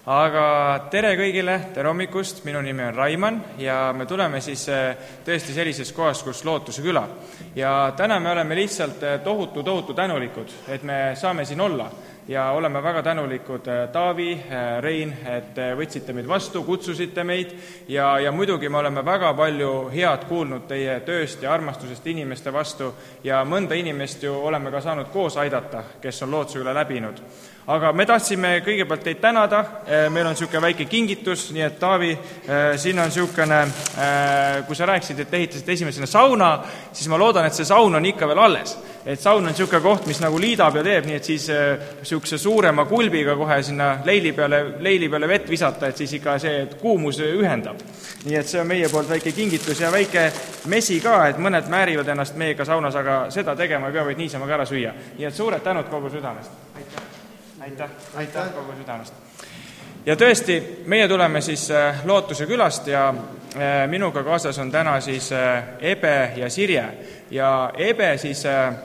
Aga tere kõigile, tere hommikust, minu nimi on Raiman ja me tuleme siis tõesti sellises kohas, kus Lootuse küla. Ja täna me oleme lihtsalt tohutu, tohutu tänulikud, et me saame siin olla. Ja oleme väga tänulikud Taavi, Rein, et võtsite meid vastu, kutsusite meid ja, ja muidugi me oleme väga palju head kuulnud teie tööst ja armastusest inimeste vastu ja mõnda inimest ju oleme ka saanud koos aidata, kes on Lootuseküla läbinud. Aga me tahtsime kõigepealt teid tänada, meil on niisugune väike kingitus, nii et Taavi, siin on niisugune, kui sa rääkisid, et ehitasid esimesena sauna, siis ma loodan, et see saun on ikka veel alles. Et saun on niisugune koht, mis nagu liidab ja teeb, nii et siis niisuguse suurema kulbiga kohe sinna leili peale, leili peale vett visata, et siis ikka see kuumus ühendab. Nii et see on meie poolt väike kingitus ja väike mesi ka, et mõned määrivad ennast meiega saunas, aga seda tegema ei pea, vaid niisama ka ära süüa. Nii et suured tänud kogu südamest. Aitäh. Aitäh, aitäh kogu südamest. Ja tõesti, meie tuleme siis Lootuse külast ja minuga kaasas on täna siis Ebe ja Sirje. Ja Ebe siis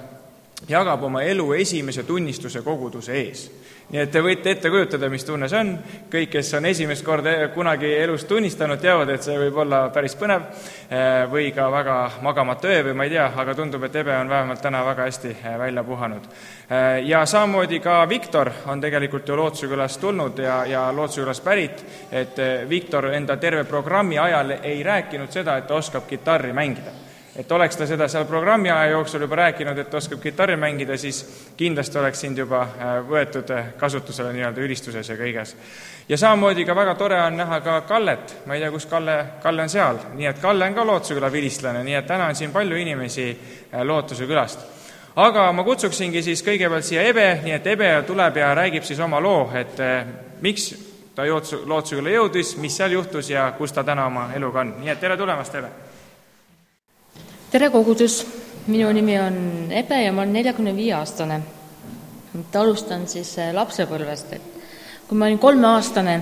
jagab oma elu esimese tunnistuse koguduse ees. Nii et te võite ette kujutada, mis tunne see on. Kõik, kes on esimest korda kunagi elus tunnistanud, teavad, et see võib olla päris põnev või ka väga magamatu öö või ma ei tea, aga tundub, et Ebe on vähemalt täna väga hästi välja puhanud. Ja samamoodi ka Viktor on tegelikult ju Lootusekülast tulnud ja, ja Lootusekülast pärit, et Viktor enda terve programmi ajal ei rääkinud seda, et ta oskab kitarri mängida. Et oleks ta seda seal programmi aja jooksul juba rääkinud, et oskab kitarri mängida, siis kindlasti oleks sind juba võetud kasutusele nii-öelda ülistuses ja kõiges. Ja samamoodi ka väga tore on näha ka Kallet. Ma ei tea, kus Kalle, Kalle on seal. Nii et Kalle on ka Lootuseküla vilistlane, nii et täna on siin palju inimesi Lootusekülast. Aga ma kutsuksingi siis kõigepealt siia Ebe, nii et Ebe tuleb ja räägib siis oma loo, et miks ta Lootsuküla jõudis, mis seal juhtus ja kus ta täna oma eluga on. Nii et tere tulemast teile! Tere kogudus! Minu nimi on Ebe ja ma olen neljakümne viie aastane. Alustan siis lapsepõlvest. Kui ma olin kolmeaastane,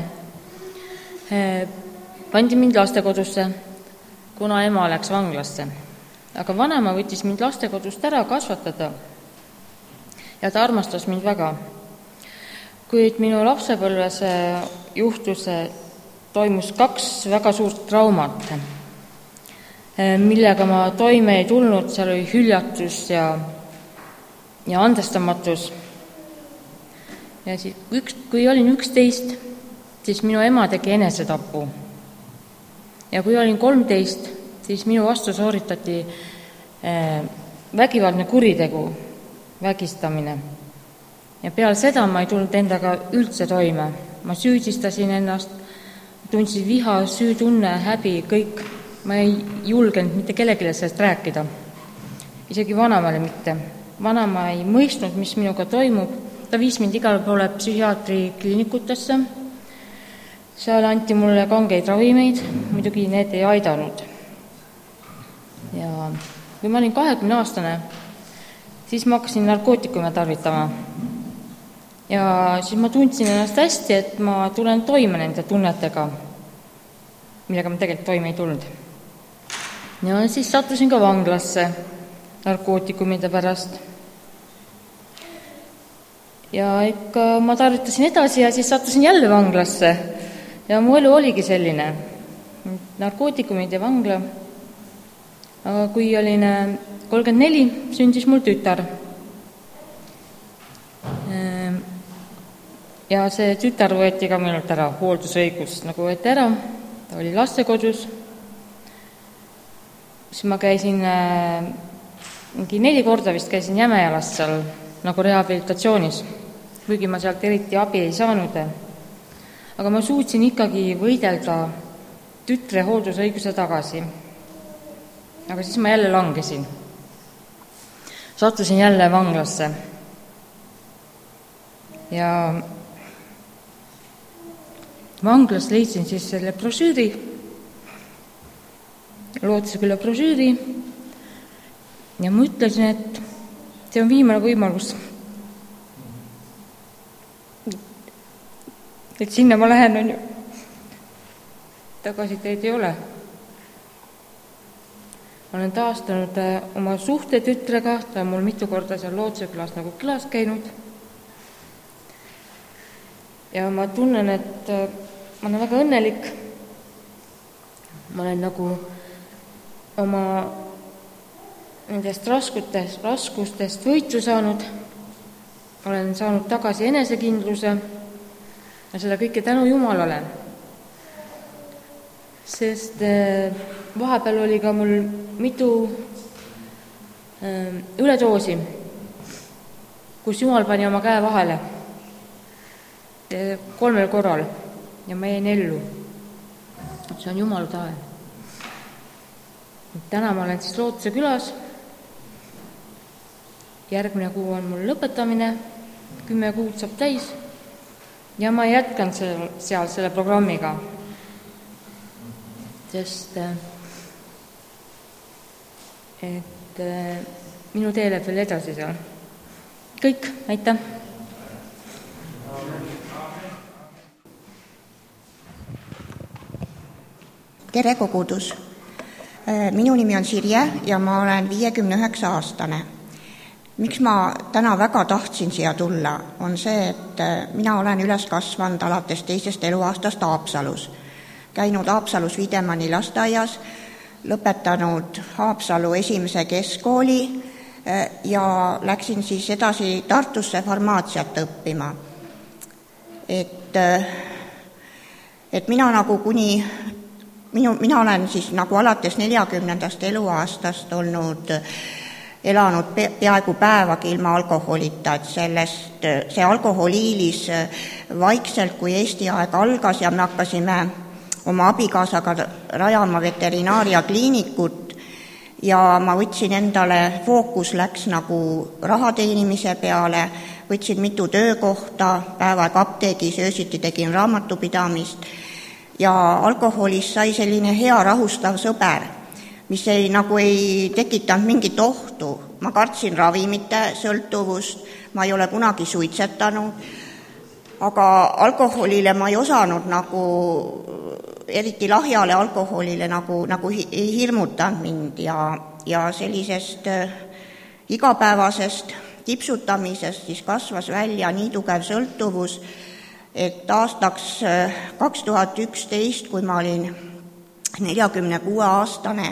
pandi mind lastekodusse, kuna ema läks vanglasse. Aga vanema võttis mind lastekodust ära kasvatada ja ta armastas mind väga. Kuid minu lapsepõlves juhtus, toimus kaks väga suurt traumat, millega ma toime ei tulnud, seal oli hüljatus ja, ja andestamatus. Ja siis, üks, kui olin üksteist, siis minu ema tegi enesetapu. Ja kui olin kolmteist, siis minu vastu sooritati vägivaldne kuritegu, vägistamine. Ja peale seda ma ei tulnud endaga üldse toime. Ma süüdistasin ennast, tundsin viha, süütunne, häbi, kõik. Ma ei julgenud mitte kellelegi sellest rääkida. Isegi vanemale mitte. Vanema ei mõistnud, mis minuga toimub. Ta viis mind igale poole psühhiaatri kliinikutesse. Seal anti mulle kangeid ravimeid, muidugi need ei aidanud. Ja kui ma olin kahekümne aastane, siis ma hakkasin narkootikume tarvitama. Ja siis ma tundsin ennast hästi, et ma tulen toime nende tunnetega, millega ma tegelikult toime ei tulnud. Ja siis sattusin ka vanglasse narkootikumide pärast. Ja ikka ma tarvitasin edasi ja siis sattusin jälle vanglasse. Ja mu elu oligi selline. Narkootikumid ja vangla. Aga kui olin kolmkümmend neli, sündis mul tütar. Ja see tütar võeti ka minult ära, hooldusõigus nagu võeti ära, ta oli lastekodus. Siis ma käisin, mingi neli korda vist käisin Jämejalas seal nagu rehabilitatsioonis, kuigi ma sealt eriti abi ei saanud. Aga ma suutsin ikkagi võidelda tütre hooldusõiguse tagasi. Aga siis ma jälle langesin. Sattusin jälle vanglasse. Ja vanglas leidsin siis selle brošüüri, Lootsuküla brošüüri, ja ma ütlesin, et see on viimane võimalus. Et sinna ma lähen, on ju. Tagasi teid ei ole. Ma olen taastanud oma suhte tütrega, ta on mul mitu korda seal Lootsukülas nagu külas käinud. Ja ma tunnen, et ma olen väga õnnelik. Ma olen nagu oma nendest raskustest, raskustest võitu saanud. Olen saanud tagasi enesekindluse ja seda kõike tänu Jumalale. Sest vahepeal oli ka mul mitu üledoosi, kus Jumal pani oma käe vahele kolmel korral ja ma jäin ellu. See on Jumala tahe. Täna ma olen siis Lootsuse külas. Järgmine kuu on mul lõpetamine, kümme kuud saab täis ja ma jätkan seal, seal selle programmiga. Sest et minu tee läheb veel edasi seal. Kõik, aitäh! Tere kogudus! Minu nimi on Sirje ja ma olen viiekümne üheksa aastane. Miks ma täna väga tahtsin siia tulla, on see, et mina olen üles kasvanud alates teisest eluaastast Haapsalus. Käinud Haapsalus Videmanni lasteaias, lõpetanud Haapsalu esimese keskkooli ja läksin siis edasi Tartusse farmaatsiat õppima. Et, et mina nagu kuni Minu, mina olen siis nagu alates neljakümnendast eluaastast olnud, elanud pe, peaaegu päevagi ilma alkoholita, et sellest, see alkoholiilis vaikselt, kui Eesti aeg algas ja me hakkasime oma abikaasaga rajama veterinaaria kliinikut ja ma võtsin endale, fookus läks nagu raha teenimise peale, võtsin mitu töökohta, päev aeg apteegis, öösiti tegin raamatupidamist ja alkoholist sai selline hea rahustav sõber, mis ei, nagu ei tekitanud mingit ohtu. Ma kartsin ravimite sõltuvust, ma ei ole kunagi suitsetanud, aga alkoholile ma ei osanud nagu, eriti lahjale alkoholile nagu, nagu ei hirmutanud mind ja, ja sellisest igapäevasest tipsutamisest siis kasvas välja nii tugev sõltuvus, et aastaks kaks tuhat üksteist, kui ma olin neljakümne kuue aastane,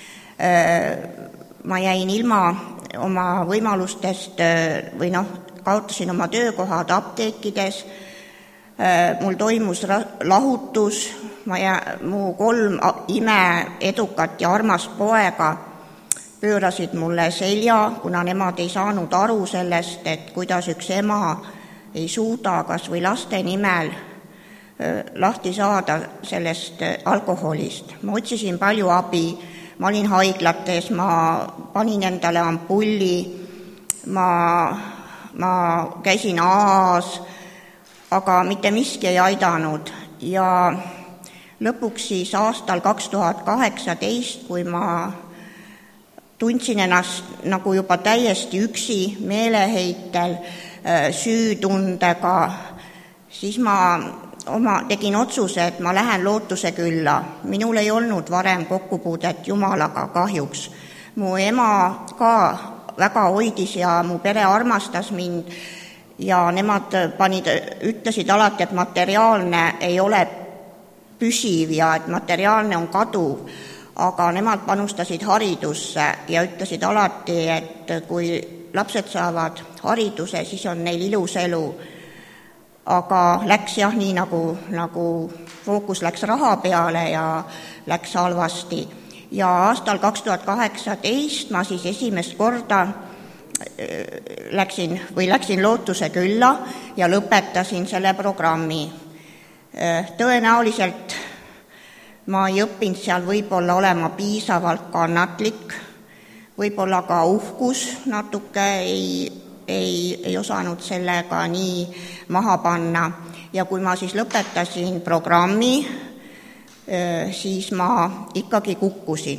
ma jäin ilma oma võimalustest või noh, kaotasin oma töökohad apteekides, mul toimus lahutus, ma jää, mu kolm imeedukat ja armast poega pöörasid mulle selja, kuna nemad ei saanud aru sellest, et kuidas üks ema ei suuda kas või laste nimel lahti saada sellest alkoholist. Ma otsisin palju abi, ma olin haiglates, ma panin endale ampulli, ma, ma käisin A-s, aga mitte miski ei aidanud ja lõpuks siis aastal kaks tuhat kaheksateist, kui ma tundsin ennast nagu juba täiesti üksi meeleheitel, süütundega, siis ma oma, tegin otsuse, et ma lähen Lootuse külla. Minul ei olnud varem kokkupuudet Jumalaga kahjuks. Mu ema ka väga hoidis ja mu pere armastas mind ja nemad panid, ütlesid alati, et materiaalne ei ole püsiv ja et materiaalne on kaduv, aga nemad panustasid haridusse ja ütlesid alati, et kui lapsed saavad hariduse, siis on neil ilus elu. Aga läks jah nii, nagu, nagu fookus läks raha peale ja läks halvasti. Ja aastal kaks tuhat kaheksateist ma siis esimest korda läksin, või läksin Lootuse külla ja lõpetasin selle programmi. Tõenäoliselt ma ei õppinud seal võib-olla olema piisavalt kannatlik, võib-olla ka uhkus natuke ei, ei, ei osanud sellega nii maha panna. Ja kui ma siis lõpetasin programmi, siis ma ikkagi kukkusin.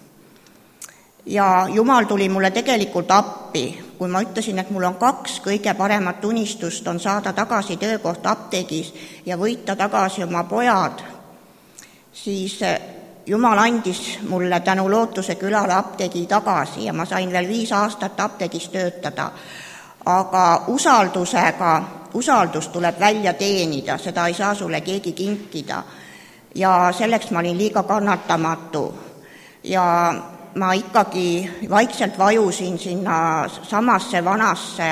Ja Jumal tuli mulle tegelikult appi, kui ma ütlesin, et mul on kaks kõige paremat unistust, on saada tagasi töökoht apteegis ja võita tagasi oma pojad, siis Jumal andis mulle tänu Lootuse külale apteegi tagasi ja ma sain veel viis aastat apteegis töötada. Aga usaldusega, usaldus tuleb välja teenida, seda ei saa sulle keegi kinkida. Ja selleks ma olin liiga kannatamatu. Ja ma ikkagi vaikselt vajusin sinna samasse vanasse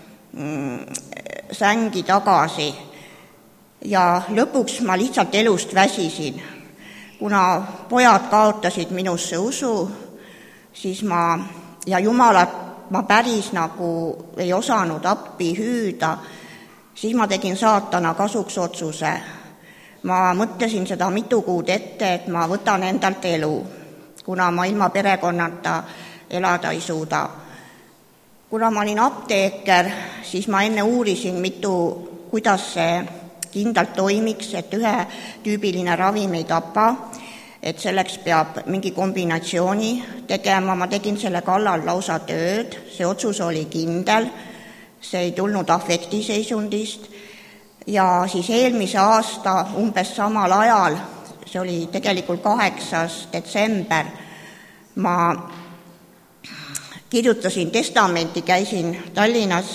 sängi tagasi. Ja lõpuks ma lihtsalt elust väsisin. Kuna pojad kaotasid minusse usu, siis ma, ja Jumalat ma päris nagu ei osanud appi hüüda, siis ma tegin saatana kasuks otsuse. Ma mõtlesin seda mitu kuud ette, et ma võtan endalt elu, kuna ma ilma perekonnata elada ei suuda. Kuna ma olin apteeker, siis ma enne uurisin mitu, kuidas see kindlalt toimiks, et ühe tüübiline ravim ei tapa, et selleks peab mingi kombinatsiooni tegema. Ma tegin selle kallal lausa tööd, see otsus oli kindel, see ei tulnud afektiseisundist. Ja siis eelmise aasta umbes samal ajal, see oli tegelikult kaheksas detsember, ma kirjutasin testamenti, käisin Tallinnas,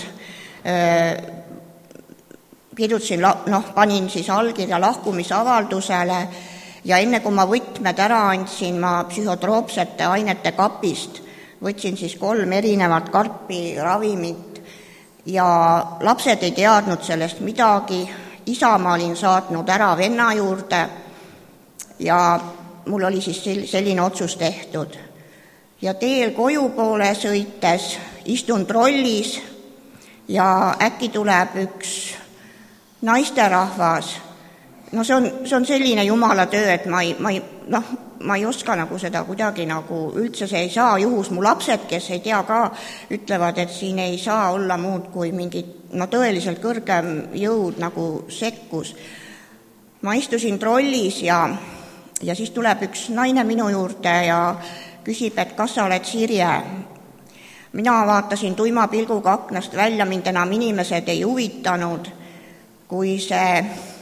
kirjutasin, noh, panin siis allkirja lahkumisavaldusele ja enne kui ma võtmed ära andsin, ma psühhotroopsete ainete kapist võtsin siis kolm erinevat karpi ravimit ja lapsed ei teadnud sellest midagi. Isa ma olin saatnud ära venna juurde ja mul oli siis selline otsus tehtud. Ja teel koju poole sõites istun trollis ja äkki tuleb üks naisterahvas. No see on, see on selline Jumala töö, et ma ei, ma ei, noh, ma ei oska nagu seda kuidagi nagu, üldse see ei saa juhus. Mu lapsed, kes ei tea ka, ütlevad, et siin ei saa olla muud kui mingid no tõeliselt kõrgem jõud nagu sekkus. Ma istusin trollis ja, ja siis tuleb üks naine minu juurde ja küsib, et kas sa oled Sirje. Mina vaatasin tuima pilguga aknast välja, mind enam inimesed ei huvitanud, kui see,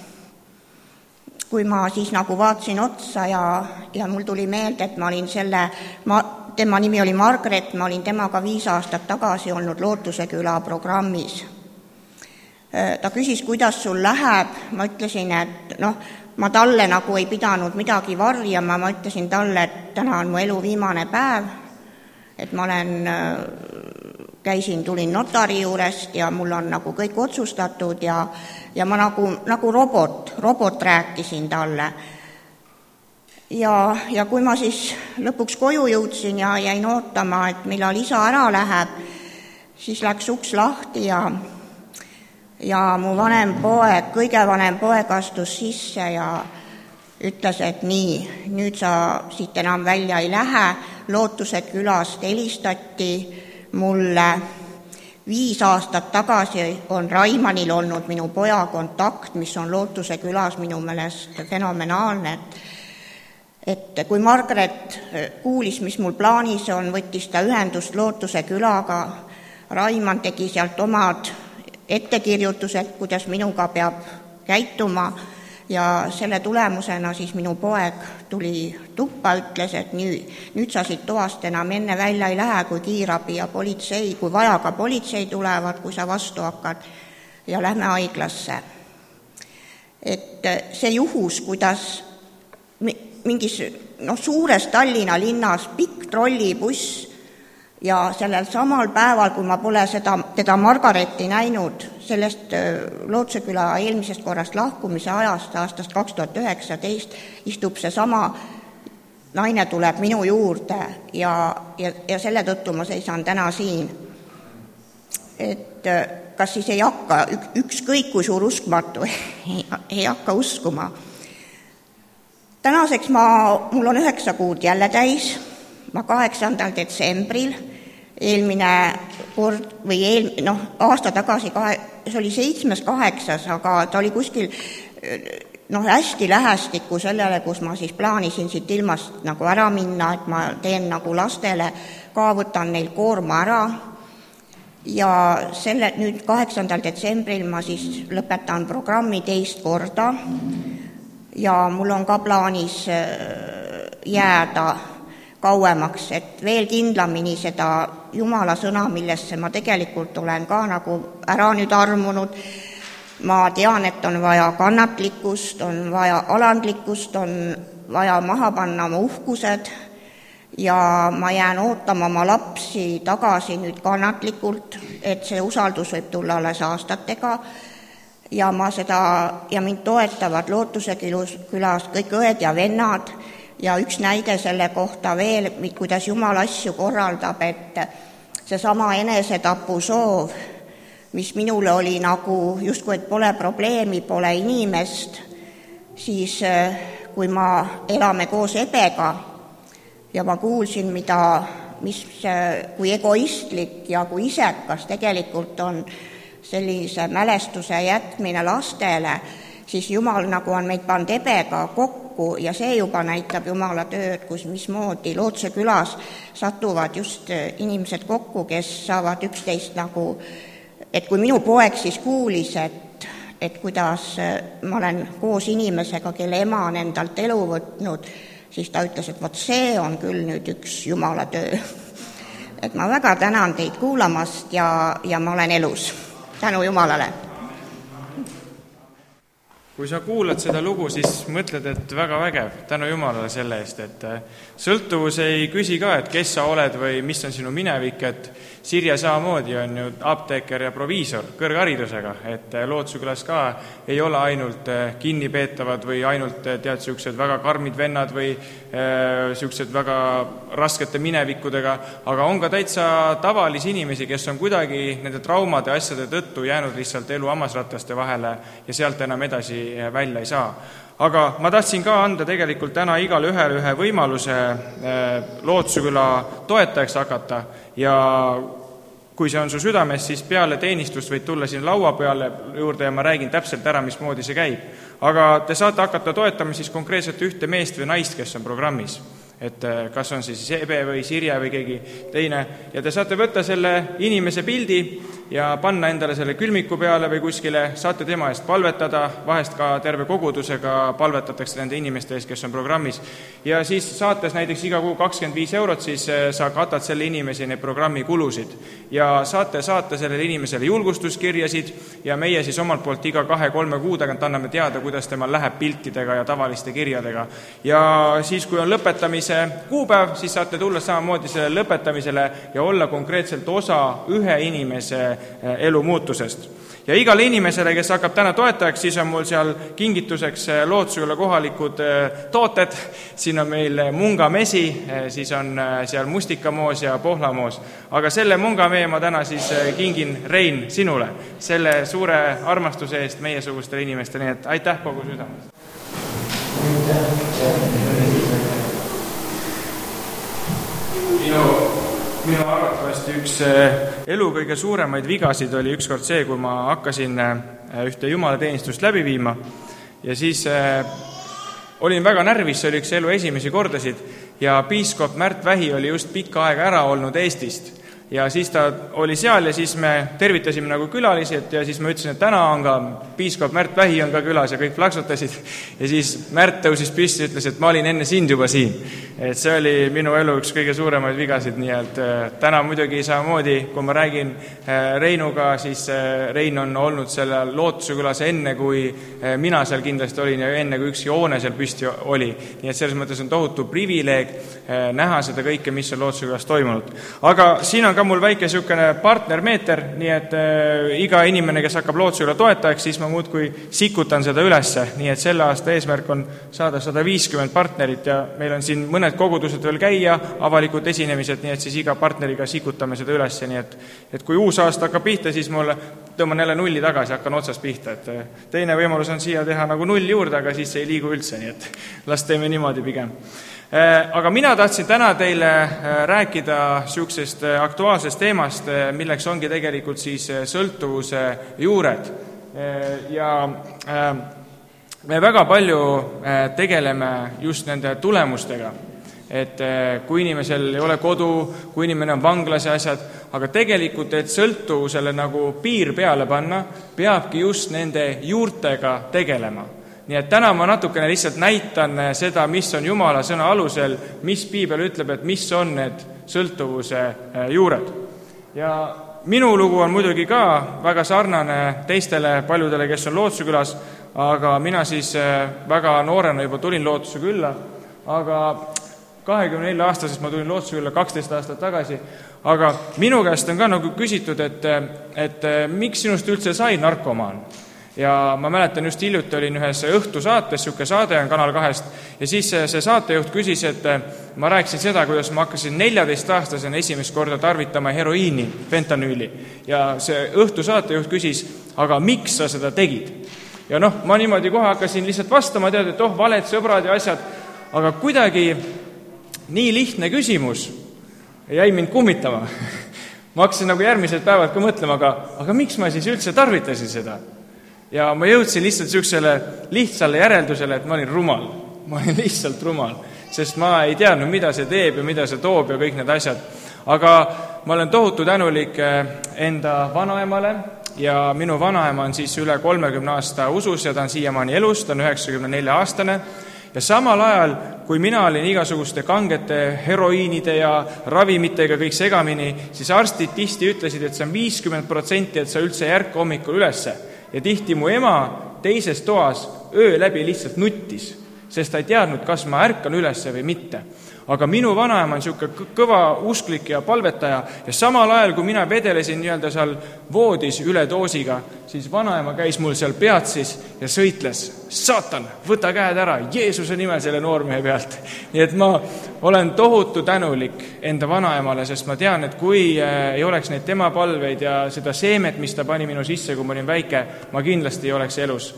kui ma siis nagu vaatasin otsa ja, ja mul tuli meelde, et ma olin selle, ma, tema nimi oli Margret, ma olin temaga viis aastat tagasi olnud Lootuse küla programmis. Ta küsis, kuidas sul läheb, ma ütlesin, et noh, ma talle nagu ei pidanud midagi varjama, ma ütlesin talle, et täna on mu elu viimane päev, et ma olen, käisin, tulin notari juurest ja mul on nagu kõik otsustatud ja, ja ma nagu, nagu robot, robot rääkisin talle. Ja, ja kui ma siis lõpuks koju jõudsin ja jäin ootama, et millal isa ära läheb, siis läks uks lahti ja ja mu vanem poeg, kõige vanem poeg astus sisse ja ütles, et nii, nüüd sa siit enam välja ei lähe. Lootuse külast helistati mulle viis aastat tagasi, on Raimanil olnud minu poja kontakt, mis on Lootuse külas minu meelest fenomenaalne. Et kui Margret kuulis, mis mul plaanis on, võttis ta ühendust Lootuse külaga. Raiman tegi sealt omad ettekirjutused, kuidas minuga peab käituma ja selle tulemusena siis minu poeg tuli tuppa, ütles, et nüüd, nüüd sa siit toast enam enne välja ei lähe, kui kiirabi ja politsei, kui vaja ka politsei tulevad, kui sa vastu hakkad ja lähme haiglasse. Et see juhus, kuidas mingis no, suures Tallinna linnas pikk trollibuss ja sellel samal päeval, kui ma pole seda, teda Margareti näinud, sellest Lootuse küla eelmisest korrast lahkumise ajast, aastast kaks tuhat üheksateist, istub see sama naine, tuleb minu juurde ja, ja, ja selle tõttu ma seisan täna siin. Et kas siis ei hakka, ükskõik kui suur uskmatu, ei, ei hakka uskuma. Tänaseks ma, mul on üheksa kuud jälle täis, ma kaheksandal detsembril eelmine kord või eel, noh, aasta tagasi, kahe, see oli seitsmes kaheksas, aga ta oli kuskil noh, hästi lähestikku sellele, kus ma siis plaanisin siit ilmast nagu ära minna, et ma teen nagu lastele, ka võtan neil koorma ära ja selle nüüd kaheksandal detsembril ma siis lõpetan programmi teist korda ja mul on ka plaanis jääda kauemaks, et veel kindlamini seda Jumala sõna, millesse ma tegelikult olen ka nagu ära nüüd armunud. Ma tean, et on vaja kannatlikkust, on vaja alandlikkust, on vaja maha panna oma uhkused ja ma jään ootama oma lapsi tagasi nüüd kannatlikult, et see usaldus võib tulla alles aastatega ja ma seda ja mind toetavad Lootuse külas kõik õed ja vennad. Ja üks näide selle kohta veel, kuidas Jumal asju korraldab, et see sama enesetapu soov, mis minule oli nagu justkui, et pole probleemi, pole inimest, siis kui ma elame koos Ebega ja ma kuulsin, mida, mis, kui egoistlik ja kui isekas tegelikult on sellise mälestuse jätmine lastele, siis Jumal nagu on meid pannud Ebega kokku ja see juba näitab Jumala tööd, kus mismoodi Lootuse külas satuvad just inimesed kokku, kes saavad üksteist nagu, et kui minu poeg siis kuulis, et, et kuidas ma olen koos inimesega, kelle ema on endalt elu võtnud, siis ta ütles, et vot see on küll nüüd üks Jumala töö. Et ma väga tänan teid kuulamast ja, ja ma olen elus. Tänu Jumalale. Kui sa kuulad seda lugu, siis mõtled, et väga vägev, tänu Jumalale selle eest, et sõltuvus ei küsi ka, et kes sa oled või mis on sinu minevik, et Sirje samamoodi on ju apteeker ja proviisor kõrgharidusega, et Lootuse külas ka ei ole ainult kinnipeetavad või ainult tead siuksed väga karmid vennad või äh, siuksed väga raskete minevikudega, aga on ka täitsa tavalisi inimesi, kes on kuidagi nende traumade asjade tõttu jäänud lihtsalt elu hammasrataste vahele ja sealt enam edasi välja ei saa. Aga ma tahtsin ka anda tegelikult täna igale ühele ühe võimaluse Lootuse küla toetajaks hakata ja kui see on su südames, siis peale teenistust võid tulla siin laua peale juurde ja ma räägin täpselt ära, mismoodi see käib. Aga te saate hakata toetama siis konkreetselt ühte meest või naist, kes on programmis. Et kas on siis Ebe või Sirje või keegi teine. Ja te saate võtta selle inimese pildi ja panna endale selle külmiku peale või kuskile, saate tema eest palvetada, vahest ka terve kogudusega palvetatakse nende inimeste eest, kes on programmis. Ja siis saates näiteks iga kuu kakskümmend viis eurot, siis sa katad selle inimese neid programmi kulusid. Ja saate saata sellele inimesele julgustuskirjasid ja meie siis omalt poolt iga kahe-kolme kuu tagant anname teada, kuidas temal läheb piltidega ja tavaliste kirjadega. Ja siis, kui on lõpetamise kuupäev, siis saate tulla samamoodi selle lõpetamisele ja olla konkreetselt osa ühe inimese elu muutusest. Ja igale inimesele, kes hakkab täna toetajaks, siis on mul seal kingituseks Lootsuküla kohalikud tooted. Siin on meil mungamesi, siis on seal mustikamoos ja pohlamoos. Aga selle mungamee ma täna siis kingin, Rein, sinule. Selle suure armastuse eest meiesugustele inimestele, nii et aitäh kogu südamest. Minu, minu arvatavasti üks elu kõige suuremaid vigasid oli ükskord see, kui ma hakkasin ühte jumalateenistust läbi viima ja siis olin väga närvis, see oli üks elu esimesi kordasid ja piiskop Märt Vähi oli just pikka aega ära olnud Eestist. Ja siis ta oli seal ja siis me tervitasime nagu külalised ja siis ma ütlesin, et täna on ka piiskop Märt Vähi on ka külas ja kõik plaksutasid. Ja siis Märt tõusis püsti ja ütles, et ma olin enne sind juba siin. Et see oli minu elu üks kõige suuremaid vigasid, nii et täna muidugi samamoodi, kui ma räägin Reinuga, siis Rein on olnud selle Lootsukülas enne, kui mina seal kindlasti olin ja enne, kui üks joone seal püsti oli. Nii et selles mõttes on tohutu privileeg näha seda kõike, mis on Lootsukülas toimunud. Aga siin on ka mul väike sükene partnermeeter, nii et äh, iga inimene, kes hakkab Lootsuküla toetajaks, siis ma muudkui sikutan seda ülesse, nii et selle aasta eesmärk on saada sada viiskümmend partnerit ja meil on siin mõned kogudused veel käia, avalikud esinemised, nii et siis iga partneriga sikutame seda ülesse, nii et, et kui uus aasta hakkab pihta, siis mul tõmban jälle nulli tagasi, hakkan otsast pihta, et teine võimalus on siia teha nagu null juurde, aga siis ei liigu üldse, nii et las teeme niimoodi pigem. Aga mina tahtsin täna teile rääkida süüksest aktuaalsest teemast, milleks ongi tegelikult siis sõltuvuse juured. Ja me väga palju tegeleme just nende tulemustega, et kui inimesel ei ole kodu, kui inimene on vanglas ja asjad, aga tegelikult, et sõltuvusele nagu piir peale panna, peabki just nende juurtega tegelema. Nii et täna ma natukene lihtsalt näitan seda, mis on Jumala sõna alusel, mis Piibel ütleb, et mis on need sõltuvuse juured. Ja minu lugu on muidugi ka väga sarnane teistele paljudele, kes on Lootsukülas, aga mina siis väga noorena juba tulin Lootsukülla, aga kahekümne nelja aastasest ma tulin Lootsukülla kaksteist aastat tagasi, aga minu käest on ka nagu küsitud, et, et miks sinust üldse sai narkomaan? Ja ma mäletan just hiljuti olin ühes õhtusaates, siuke saade on Kanal kahest, ja siis see saatejuht küsis, et ma rääkisin seda, kuidas ma hakkasin neljateist-aastasena esimest korda tarvitama heroiini, fentanüüli. Ja see õhtusaatejuht küsis, aga miks sa seda tegid? Ja noh, ma niimoodi kohe hakkasin lihtsalt vastama, tead, et oh, valed sõbrad ja asjad, aga kuidagi nii lihtne küsimus jäi mind kummitama. Ma hakkasin nagu järgmised päevad ka mõtlema, aga, aga miks ma siis üldse tarvitasin seda? Ja ma jõudsin lihtsalt siuksele lihtsale järeldusele, et ma olin rumal. Ma olin lihtsalt rumal, sest ma ei teadnud, mida see teeb ja mida see toob ja kõik need asjad. Aga ma olen tohutu tänulik enda vanaemale ja minu vanaema on siis üle kolmekümne aasta usus ja ta on siiamaani elus, ta on üheksakümne nelja aastane. Ja samal ajal, kui mina olin igasuguste kangete heroiinide ja ravimitega kõik segamini, siis arstid tihti ütlesid, et see on viiskümmend protsenti, et sa üldse järka hommikul ülesse. Ja tihti mu ema teises toas öö läbi lihtsalt nuttis, sest ta ei teadnud, kas ma ärkan ülesse või mitte. Aga minu vanaema on siuke kõva usklik ja palvetaja ja samal ajal, kui mina vedelesin nii-öelda seal voodis üle doosiga, siis vanaema käis mul seal peatsis ja sõitles, saatan, võta käed ära, Jeesuse nimel selle noormehe pealt. Nii et ma olen tohutu tänulik enda vanaemale, sest ma tean, et kui ei oleks neid tema palveid ja seda seemet, mis ta pani minu sisse, kui ma olin väike, ma kindlasti ei oleks elus.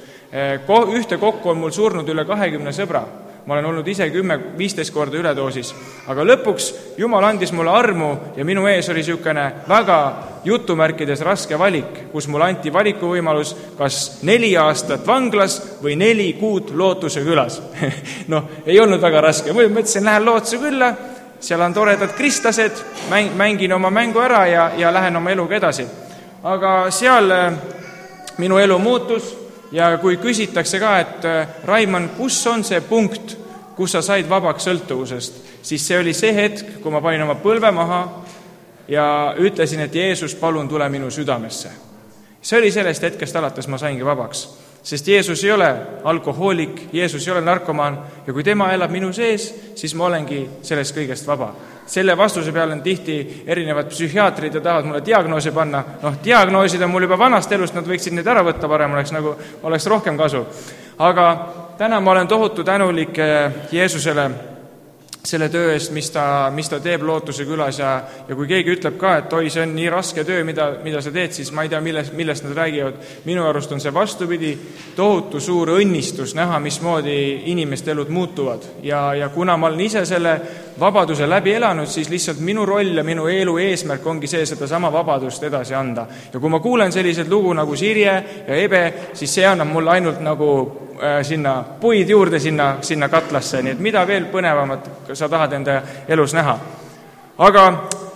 Ühte kokku on mul surnud üle kahekümne sõbra. Ma olen olnud ise kümme viisteist korda üledoosis, aga lõpuks Jumal andis mulle armu ja minu ees oli siukene väga jutumärkides raske valik, kus mulle anti valikuvõimalus kas neli aastat vanglas või neli kuud Lootuse külas. noh, ei olnud väga raske. Ma mõtlesin, lähen Lootuse külla, seal on toredad kristlased, mängin oma mängu ära ja, ja lähen oma eluga edasi. Aga seal minu elu muutus ja kui küsitakse ka, et Raimann, kus on see punkt, kus sa said vabaks sõltuvusest, siis see oli see hetk, kui ma panin oma põlve maha ja ütlesin, et Jeesus, palun tule minu südamesse. See oli sellest hetkest alates ma saingi vabaks, sest Jeesus ei ole alkohoolik, Jeesus ei ole narkomaan ja kui tema elab minu sees, siis ma olengi sellest kõigest vaba. Selle vastuse peale on tihti erinevad psühhiaatrid ja tahavad mulle diagnoose panna. Noh, diagnoosid on mul juba vanast elust, nad võiksid need ära võtta parem, oleks, nagu, oleks rohkem kasu. Aga täna ma olen tohutu tänulik Jeesusele selle töö eest, mis ta, mis ta teeb Lootuse külas ja, ja kui keegi ütleb ka, et oi, see on nii raske töö, mida, mida sa teed, siis ma ei tea, millest, millest nad räägivad. Minu arust on see vastupidi, tohutu suur õnnistus näha, mismoodi inimeste elud muutuvad. Ja, ja kuna ma olen ise selle vabaduse läbi elanud, siis lihtsalt minu roll ja minu elu eesmärk ongi see, seda sama vabadust edasi anda. Ja kui ma kuulen sellised lugu nagu Sirje ja Ebe, siis see annab mulle ainult nagu äh, sinna puid juurde sinna, sinna katlasse, nii et mida veel põnevamat sa tahad enda elus näha. Aga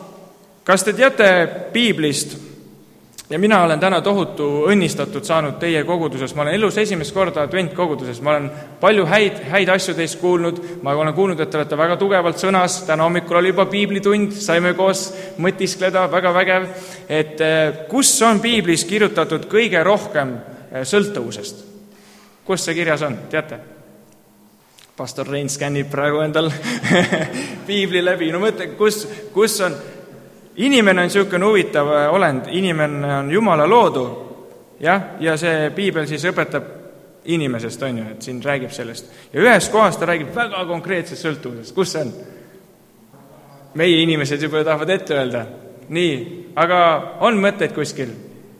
kas te teate Piiblist, ja mina olen täna tohutu õnnistatud saanud teie koguduses, ma olen elus esimest korda adventkoguduses, ma olen palju häid, häid asju teist kuulnud, ma olen kuulnud, et te olete väga tugevalt sõnas, täna hommikul oli juba piiblitund, saime koos mõtiskleda, väga vägev, et kus on Piiblis kirjutatud kõige rohkem sõltuvusest? Kus see kirjas on, teate? Pastor Rein skännib praegu endal Piibli läbi, no mõtle, kus, kus on inimene on niisugune huvitav olend, inimene on Jumala loodu, jah, ja see Piibel siis õpetab inimesest, on ju, et siin räägib sellest. Ja ühes kohas ta räägib väga konkreetsest sõltuvusest. Kus see on? Meie inimesed juba tahavad ette öelda. Nii, aga on mõtteid kuskil?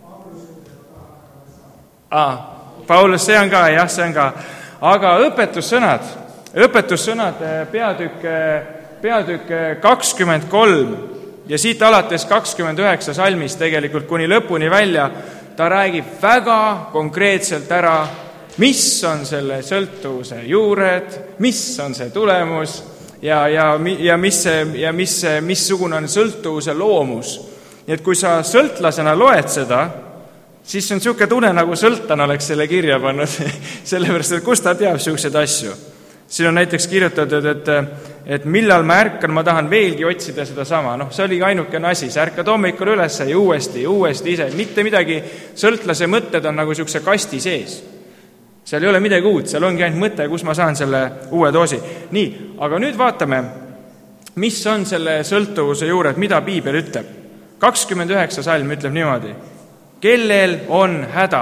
Ah, Paulus, see on ka, jah, see on ka. Aga õpetussõnad, õpetussõnad peatükk, peatükk kakskümmend kolm ja siit alates kakskümmend üheksa salmis tegelikult kuni lõpuni välja, ta räägib väga konkreetselt ära, mis on selle sõltuvuse juured, mis on see tulemus ja, ja, ja, mis, ja mis, missugune on sõltuvuse loomus. Nii et kui sa sõltlasena loed seda, siis on niisugune tunne, nagu sõltan oleks selle kirja pannud, sellepärast, et kust ta teab niisuguseid asju. Siin on näiteks kirjutatud, et, et millal ma ärkan, ma tahan veelgi otsida seda sama. Noh, see oli ainukene asi, sa ärkad hommikul üles ja uuesti, uuesti ise. Mitte midagi, sõltlase mõtted on nagu niisuguse kasti sees. Seal ei ole midagi uut, seal ongi ainult mõte, kus ma saan selle uue doosi. Nii, aga nüüd vaatame, mis on selle sõltuvuse juured, mida Piibel ütleb. kakskümmend üheksa salm ütleb niimoodi. Kellel on häda?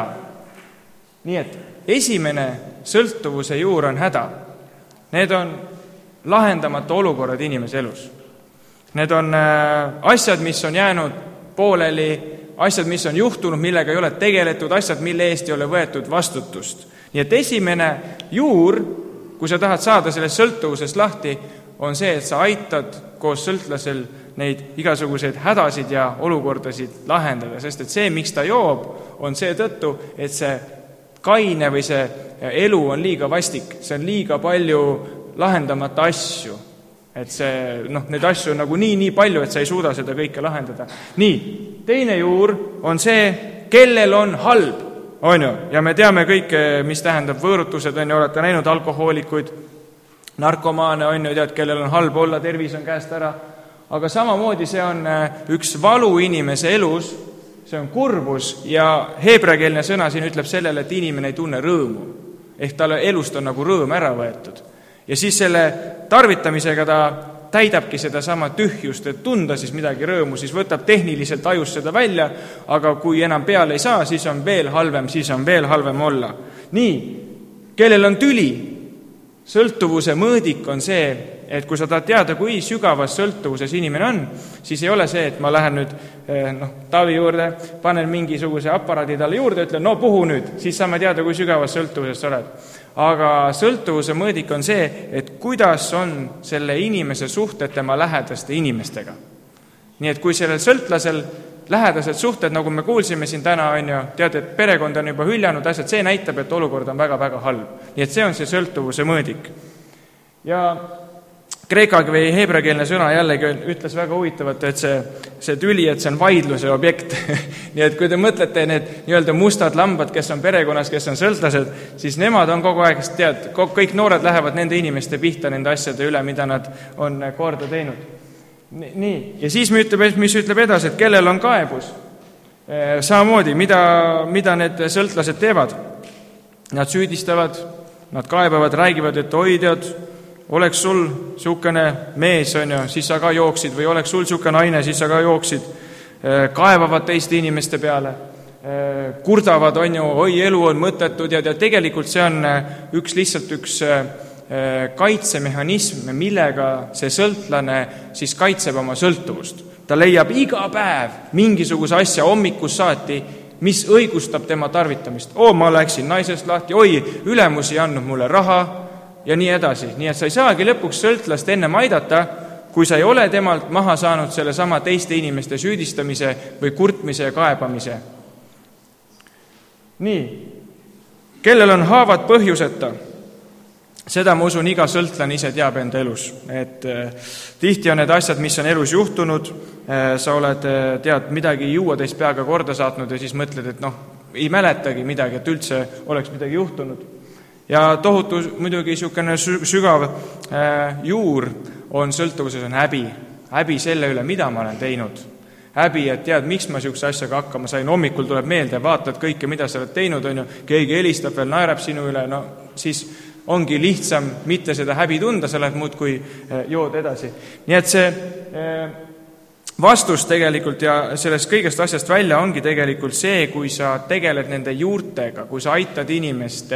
Nii et esimene sõltuvuse juur on häda. Need on lahendamata olukorrad inimese elus. Need on asjad, mis on jäänud pooleli, asjad, mis on juhtunud, millega ei ole tegeletud, asjad, mille eest ei ole võetud vastutust. Nii et esimene juur, kui sa tahad saada sellest sõltuvusest lahti, on see, et sa aitad koos sõltlasel neid igasuguseid hädasid ja olukordasid lahendada, sest et see, miks ta joob, on see tõttu, et see kaine või see elu on liiga vastik, see on liiga palju lahendamata asju, et see, noh, need asju on nagu nii, nii palju, et sa ei suuda seda kõike lahendada. Nii, teine juur on see, kellel on halb, on ju, ja me teame kõike, mis tähendab võõrutused, on ju, olete näinud alkohoolikuid, narkomaane, on ju, tead, kellel on halb olla, tervis on käest ära, aga samamoodi see on üks valu inimese elus, see on kurbus ja heebreakeelne sõna siin ütleb sellele, et inimene ei tunne rõõmu. Ehk talle elust on nagu rõõm ära võetud. Ja siis selle tarvitamisega ta täidabki seda sama tühjust, et tunda siis midagi rõõmu, siis võtab tehniliselt ajus seda välja, aga kui enam peale ei saa, siis on veel halvem, siis on veel halvem olla. Nii, kellel on tüli, sõltuvuse mõõdik on see, et kui sa tahad teada, kui sügavas sõltuvuses inimene on, siis ei ole see, et ma lähen nüüd noh, Taavi juurde, panen mingisuguse aparaadi talle juurde, ütlen, no puhu nüüd, siis saame teada, kui sügavas sõltuvuses sa oled. Aga sõltuvuse mõõdik on see, et kuidas on selle inimese suhted tema lähedaste inimestega. Nii et kui sellel sõltlasel lähedased suhted, nagu me kuulsime siin täna, on ju, tead, et perekond on juba hüljanud asjad, see näitab, et olukord on väga-väga halb. Nii et see on see sõltuvuse mõõdik. Ja kreeka või heebreakeelne sõna jällegi ütles väga huvitavalt, et see, see tüli, et see on vaidluse objekt. Nii et kui te mõtlete need nii-öelda mustad lambad, kes on perekonnas, kes on sõltlased, siis nemad on kogu aeg, tead, kõik noored lähevad nende inimeste pihta nende asjade üle, mida nad on korda teinud. Nii, ja siis me ütleb, mis ütleb edasi, et kellel on kaebus. Samamoodi, mida, mida need sõltlased teevad. Nad süüdistavad, nad kaebavad, räägivad, et oi tead, oleks sul siukene mees, on ju, siis sa ka jooksid, või oleks sul siuke naine, siis sa ka jooksid, kaevavad teiste inimeste peale, kurdavad, on ju, oi, elu on mõttetud ja tegelikult see on üks lihtsalt üks kaitsemehhanism, millega see sõltlane siis kaitseb oma sõltuvust. Ta leiab iga päev mingisuguse asja hommikus saati, mis õigustab tema tarvitamist. Oo, ma läksin naisest lahti, oi, ülemus ei andnud mulle raha, ja nii edasi. Nii et sa ei saagi lõpuks sõltlast ennem aidata, kui sa ei ole temalt maha saanud selle sama teiste inimeste süüdistamise või kurtmise ja kaebamise. Nii, kellel on haavad põhjuseta, seda ma usun iga sõltlane ise teab enda elus. Et eh, tihti on need asjad, mis on elus juhtunud, eh, sa oled, tead, midagi juua teist peaga korda saatnud ja siis mõtled, et noh, ei mäletagi midagi, et üldse oleks midagi juhtunud. Ja tohutu muidugi niisugune sügav äh, juur on sõltuvuses on häbi. Häbi selle üle, mida ma olen teinud. Häbi, et tead, miks ma niisuguse asjaga hakkama sain. Hommikul tuleb meelde, vaatad kõike, mida sa oled teinud, on ju, keegi helistab veel, naerab sinu üle, no siis ongi lihtsam mitte seda häbi tunda, sa lähed muud kui äh, jood edasi. Nii et see äh, vastus tegelikult ja sellest kõigest asjast välja ongi tegelikult see, kui sa tegeled nende juurtega, kui sa aitad inimest,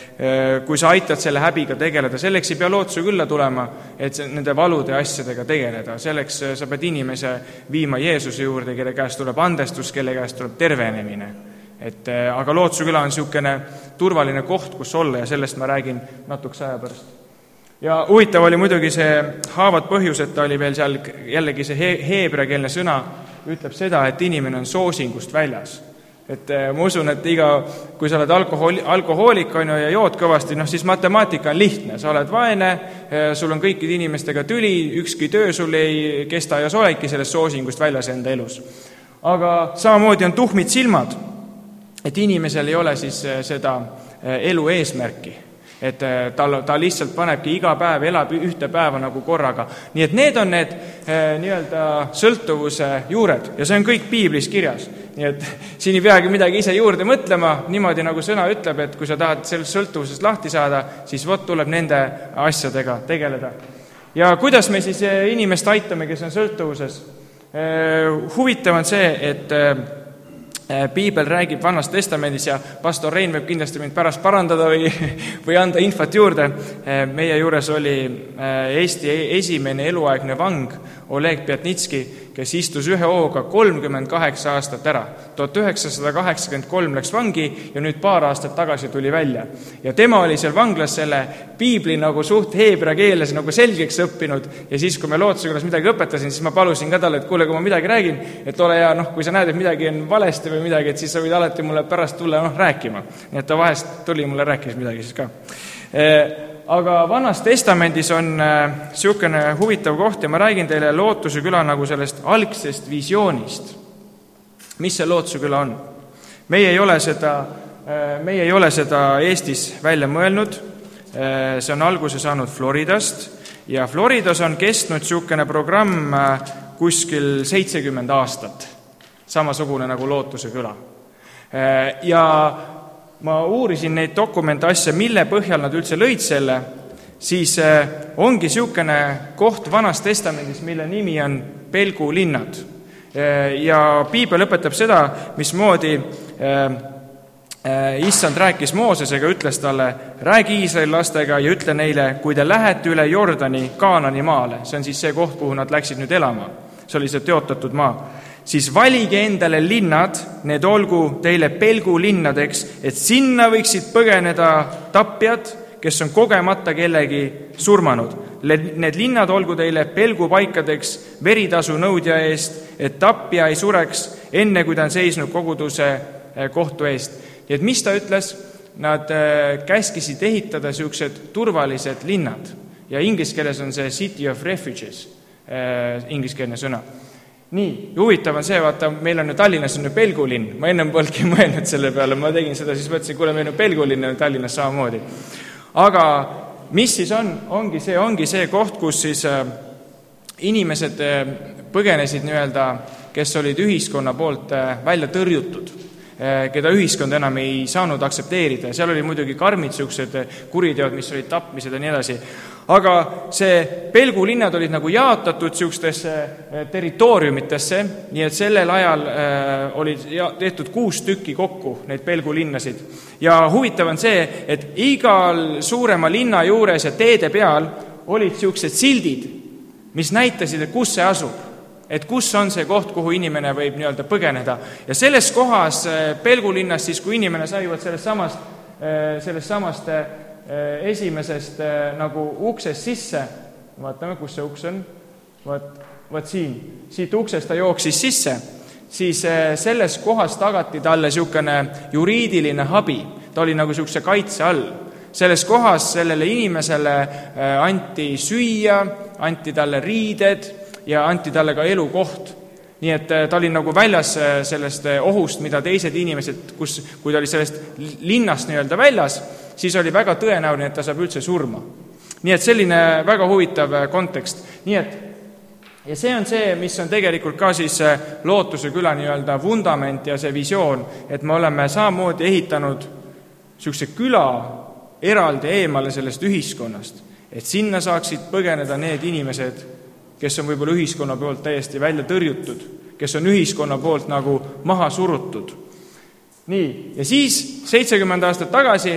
kui sa aitad selle häbiga tegeleda. Selleks ei pea lootuse külla tulema, et nende valude asjadega tegeleda. Selleks sa pead inimese viima Jeesuse juurde, kelle käest tuleb andestus, kelle käest tuleb tervenemine. Et, aga lootuse küla on niisugune turvaline koht, kus olla ja sellest ma räägin natuks aja pärast. Ja huvitav oli muidugi see haavad põhjuseta oli veel seal jällegi see he- heebreakeelne sõna ütleb seda, et inimene on soosingust väljas. Et ma usun, et iga, kui sa oled alkohol, alkohoolik on ju, ja jood kõvasti, noh siis matemaatika on lihtne. Sa oled vaene, sul on kõikide inimestega tüli, ükski töö sul ei kesta ja sa oledki sellest soosingust väljas enda elus. Aga samamoodi on tuhmid silmad, et inimesel ei ole siis seda elu eesmärki. Et ta, ta lihtsalt panebki iga päev, elab ühte päeva nagu korraga. Nii et need on need eh, nii-öelda sõltuvuse juured ja see on kõik piiblis kirjas. Nii et siin ei peagi midagi ise juurde mõtlema, niimoodi nagu sõna ütleb, et kui sa tahad sellest sõltuvusest lahti saada, siis vot tuleb nende asjadega tegeleda. Ja kuidas me siis inimest aitame, kes on sõltuvuses? Eh, huvitav on see, et eh, Piibel räägib Vannas testamendis ja pastor Rein võib kindlasti mind pärast parandada või, või anda infot juurde. Meie juures oli Eesti esimene eluaegne vang Oleg Pjatnitski, kes istus ühe hooga kolmkümmend kaheksa aastat ära. tuhat üheksasada kaheksakümmend kolm läks vangi ja nüüd paar aastat tagasi tuli välja. Ja tema oli seal vanglas selle piibli nagu suht heebrea keeles nagu selgeks õppinud ja siis, kui me Lootsukülas midagi õpetasin, siis ma palusin ka talle, et kuule, kui ma midagi räägin, et ole hea, noh, kui sa näed, et midagi on valesti või midagi, et siis sa võid alati mulle pärast tulla noh, rääkima. Nii et ta vahest tuli mulle rääkis midagi siis ka. Aga Vannas testamendis on niisugune huvitav koht ja ma räägin teile Lootuse küla nagu sellest algsest visioonist. Mis see Lootuse küla on? Meie ei ole seda, meie ei ole seda Eestis välja mõelnud. See on alguse saanud Floridast ja Floridas on kestnud niisugune programm kuskil seitsekümmend aastat. Samasugune nagu Lootuse küla. Ja ma uurisin neid dokumente asja, mille põhjal nad üldse lõid selle, siis ongi niisugune koht Vanas testamendis, mille nimi on Pelgulinnad. Ja piibel õpetab seda, mismoodi issand rääkis Moosesega, ütles talle, räägi Iisraeli lastega ja ütle neile, kui te lähete üle Jordani Kaanani maale, see on siis see koht, kuhu nad läksid nüüd elama, see oli see teotatud maa, siis valige endale linnad, need olgu teile pelgulinnadeks, et sinna võiksid põgeneda tapjad, kes on kogemata kellegi surmanud. Need linnad olgu teile pelgupaikadeks veritasu nõudja eest, et tapja ei sureks enne kui ta on seisnud koguduse kohtu eest. Nii et mis ta ütles? Nad käskisid ehitada niisugused turvalised linnad ja inglise keeles on see city of refuges, ingliskeelne sõna. Nii, huvitav on see, vaata, meil on ju Tallinnas on ju Pelgulinn, ma ennem polnudki mõelnud selle peale, ma tegin seda, siis mõtlesin, kuule, meil on Pelgulinn on Tallinnas samamoodi. Aga mis siis on? Ongi see, ongi see koht, kus siis inimesed põgenesid nii-öelda, kes olid ühiskonna poolt välja tõrjutud, keda ühiskond enam ei saanud aktsepteerida. Seal oli muidugi karmid niisugused kuriteod, mis olid tapmised ja nii edasi. Aga see pelgulinnad olid nagu jaotatud niisugustesse territooriumitesse, nii et sellel ajal oli tehtud kuus tükki kokku neid pelgulinnasid. Ja huvitav on see, et igal suurema linna juures ja teede peal olid niisugused sildid, mis näitasid, et kus see asub. Et kus on see koht, kuhu inimene võib nii-öelda põgeneda. Ja selles kohas pelgulinnas, siis kui inimene saivad sellest samast, sellest samast esimesest nagu uksest sisse, vaatame, kus see uks on, vaat, vaat siin, siit uksest ta jooksis sisse, siis selles kohas tagati talle niisugune juriidiline habi, ta oli nagu niisuguse kaitse all. Selles kohas sellele inimesele anti süüa, anti talle riided ja anti talle ka elukoht. Nii et ta oli nagu väljas sellest ohust, mida teised inimesed, kus, kui ta oli sellest linnast nii-öelda väljas, siis oli väga tõenäoline, et ta saab üldse surma. Nii et selline väga huvitav kontekst. Nii et, ja see on see, mis on tegelikult ka siis Lootuse küla nii-öelda vundament ja see visioon, et me oleme samamoodi ehitanud niisuguse küla eraldi eemale sellest ühiskonnast, et sinna saaksid põgeneda need inimesed, kes on võib-olla ühiskonna poolt täiesti välja tõrjutud, kes on ühiskonna poolt nagu maha surutud. Nii, ja siis seitsekümmend aastat tagasi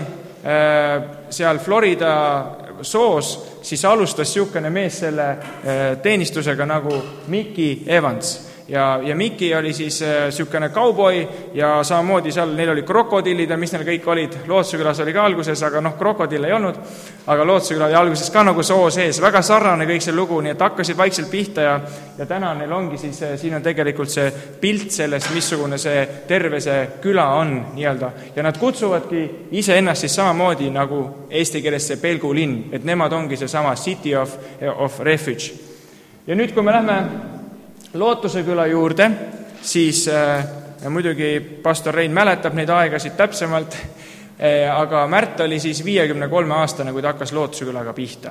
seal Florida soos siis alustas niisugune mees selle teenistusega nagu Mickey Evans. Ja, ja Mickey oli siis niisugune kauboi ja samamoodi seal neil oli krokodillid ja mis neil kõik olid. Lootuse külas oli ka alguses, aga noh, krokodille ei olnud, aga Lootuse küla oli alguses ka nagu soo sees. Väga sarnane kõik see lugu, nii et hakkasid vaikselt pihta ja, ja täna neil ongi siis, siin on tegelikult see pilt sellest, missugune see terve see küla on nii-öelda. Ja nad kutsuvadki ise ennast siis samamoodi nagu eesti keeles see pelgulinn, et nemad ongi see sama city of, of refuge. Ja nüüd, kui me lähme Lootuse küla juurde, siis äh, muidugi pastor Rein mäletab neid aegasid täpsemalt, äh, aga Märt oli siis viiekümne kolme aastane, kui ta hakkas Lootuse külaga pihta.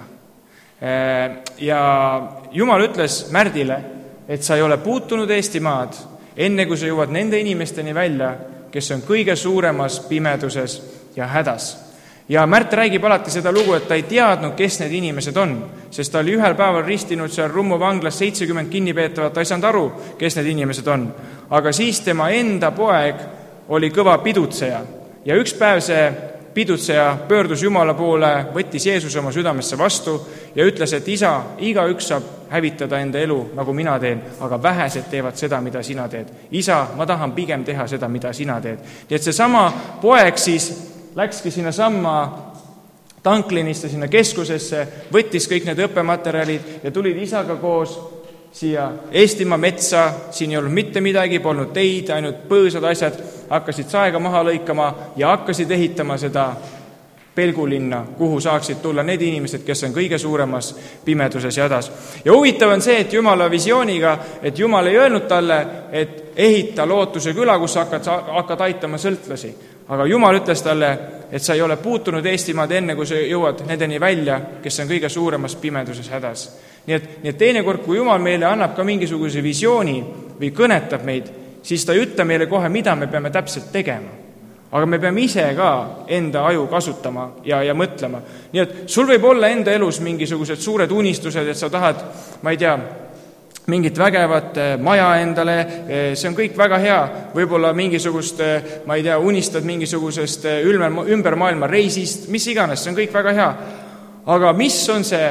Äh, ja Jumal ütles Märdile, et sa ei ole puutunud Eestimaad, enne kui sa jõuad nende inimesteni välja, kes on kõige suuremas pimeduses ja hädas. Ja Märt räägib alati seda lugu, et ta ei teadnud, kes need inimesed on, sest ta oli ühel päeval ristinud seal Rummu vanglas seitsekümmend kinnipeetavat, ta ei saanud aru, kes need inimesed on. Aga siis tema enda poeg oli kõva pidutseja ja üks päev see pidutseja pöördus Jumala poole, võttis Jeesus oma südamesse vastu ja ütles, et isa, igaüks saab hävitada enda elu, nagu mina teen, aga vähesed teevad seda, mida sina teed. Isa, ma tahan pigem teha seda, mida sina teed. Nii et see sama poeg siis läkski sinna samma tanklinisse, sinna keskusesse, võttis kõik need õppematerjalid ja tulid isaga koos siia Eestimaa metsa, siin ei olnud mitte midagi, polnud teid, ainult põõsad asjad, hakkasid saega maha lõikama ja hakkasid ehitama seda pelgulinna, kuhu saaksid tulla need inimesed, kes on kõige suuremas pimeduses ja hädas. Ja huvitav on see, et Jumala visiooniga, et Jumal ei öelnud talle, et ehita Lootuse küla, kus hakkad, hakkad aitama sõltlasi. Aga Jumal ütles talle, et sa ei ole puutunud Eestimaad enne, kui sa jõuad nendeni välja, kes on kõige suuremas pimeduses hädas. Nii et, nii et teinekord, kui Jumal meile annab ka mingisuguse visiooni või kõnetab meid, siis ta ei ütle meile kohe, mida me peame täpselt tegema. Aga me peame ise ka enda aju kasutama ja, ja mõtlema. Nii et sul võib olla enda elus mingisugused suured unistused, et sa tahad, ma ei tea, mingit vägevat maja endale, see on kõik väga hea, võib-olla mingisugust, ma ei tea, unistad mingisugusest ümber maailma reisist, mis iganes, see on kõik väga hea. Aga mis on see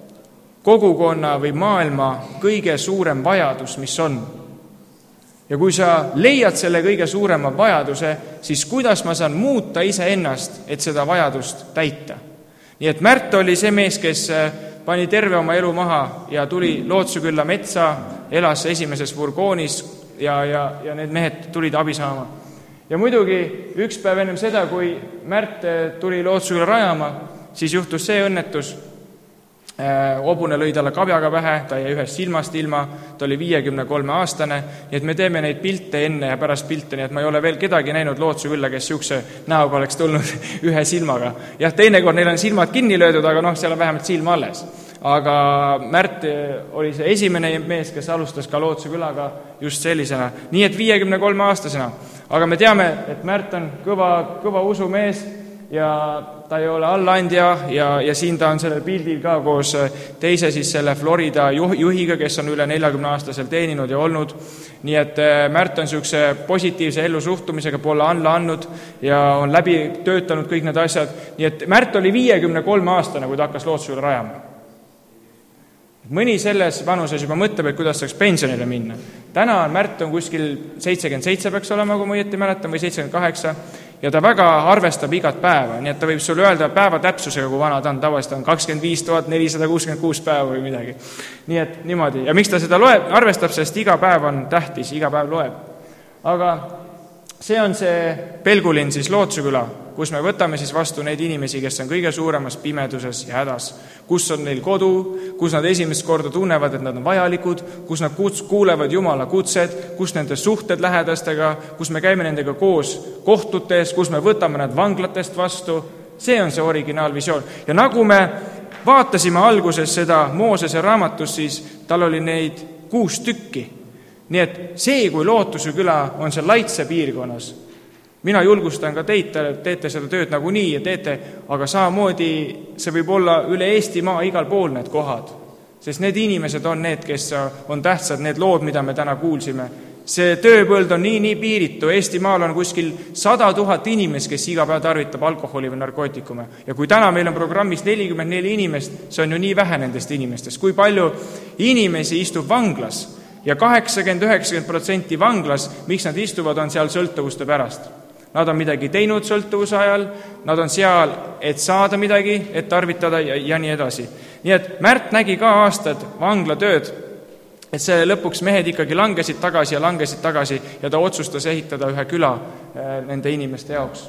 kogukonna või maailma kõige suurem vajadus, mis on? Ja kui sa leiad selle kõige suurema vajaduse, siis kuidas ma saan muuta iseennast, et seda vajadust täita? Nii et Märt oli see mees, kes pani terve oma elu maha ja tuli Lootuse külla metsa, elas esimeses furgoonis, ja, ja, ja need mehed tulid abi saama. Ja muidugi üks päev ennem seda, kui Märt tuli Lootsküla rajama, siis juhtus see õnnetus. Hobune lõi talle kabjaga pähe, ta jäi ühest silmast ilma, ta oli viiekümne kolme aastane, nii et me teeme neid pilte enne ja pärast pilte, nii et ma ei ole veel kedagi näinud Lootskülla, kes siukse näoga oleks tulnud ühe silmaga. Jah, teinekord neil on silmad kinni löödud, aga noh, seal on vähemalt silm alles. Aga Märt oli see esimene mees, kes alustas ka Lootskülaga just sellisena, nii et viiekümne kolme aastasena. Aga me teame, et Märt on kõva, kõva usumees ja ta ei ole allaandja ja, ja siin ta on sellel pildil ka koos teise siis selle Florida juhiga, kes on üle neljakümne aastasel teeninud ja olnud. Nii et Märt on siukse positiivse ellusuhtumisega poole alla andnud ja on läbi töötanud kõik need asjad. Nii et Märt oli viiekümne kolme aastane, kui ta hakkas Lootsküla rajama. Mõni selles vanuses juba mõtleb, et kuidas saaks pensionile minna. Täna on Märt on kuskil seitsekümmend seitse peaks olema, kui ma õieti mäletan, või seitsekümmend kaheksa, ja ta väga arvestab igat päeva, nii et ta võib sulle öelda päeva täpsusega, kui vana ta on, tavaliselt on kakskümmend viis tuhat nelisada kuuskümmend kuus päeva või midagi. Nii et niimoodi. Ja miks ta seda loeb, arvestab, sest iga päev on tähtis, iga päev loeb. Aga see on see Pelgulinn siis Lootsküla, kus me võtame siis vastu neid inimesi, kes on kõige suuremas pimeduses ja hädas, kus on neil kodu, kus nad esimest korda tunnevad, et nad on vajalikud, kus nad kuulevad Jumala kutsed, kus nende suhted lähedastega, kus me käime nendega koos kohtutes, kus me võtame nad vanglatest vastu. See on see originaalvisioon. Ja nagu me vaatasime alguses seda Moosese raamatust, siis tal oli neid kuus tükki. Nii et see, kui Lootuse küla on see Laitse piirkonnas, mina julgustan ka teid, teete seda tööd nagu nii ja teete, aga samamoodi see võib olla üle Eestimaa igal pool need kohad, sest need inimesed on need, kes on tähtsad, need lood, mida me täna kuulsime. See tööpõld on nii, nii piiritu, Eestimaal on kuskil sada tuhat inimest, kes iga päev tarvitab alkoholi või narkootikume. Ja kui täna meil on programmis nelikümmend neli inimest, see on ju nii vähe nendest inimestest, kui palju inimesi istub vanglas ja kaheksakümmend kuni üheksakümmend protsenti vanglas, miks nad istuvad, on seal sõltuvuste pärast. Nad on midagi teinud sõltuvuse ajal, nad on seal, et saada midagi, et tarvitada ja, ja nii edasi. Nii et Märt nägi ka aastad vanglatööd, et see lõpuks mehed ikkagi langesid tagasi ja langesid tagasi ja ta otsustas ehitada ühe küla nende inimeste jaoks.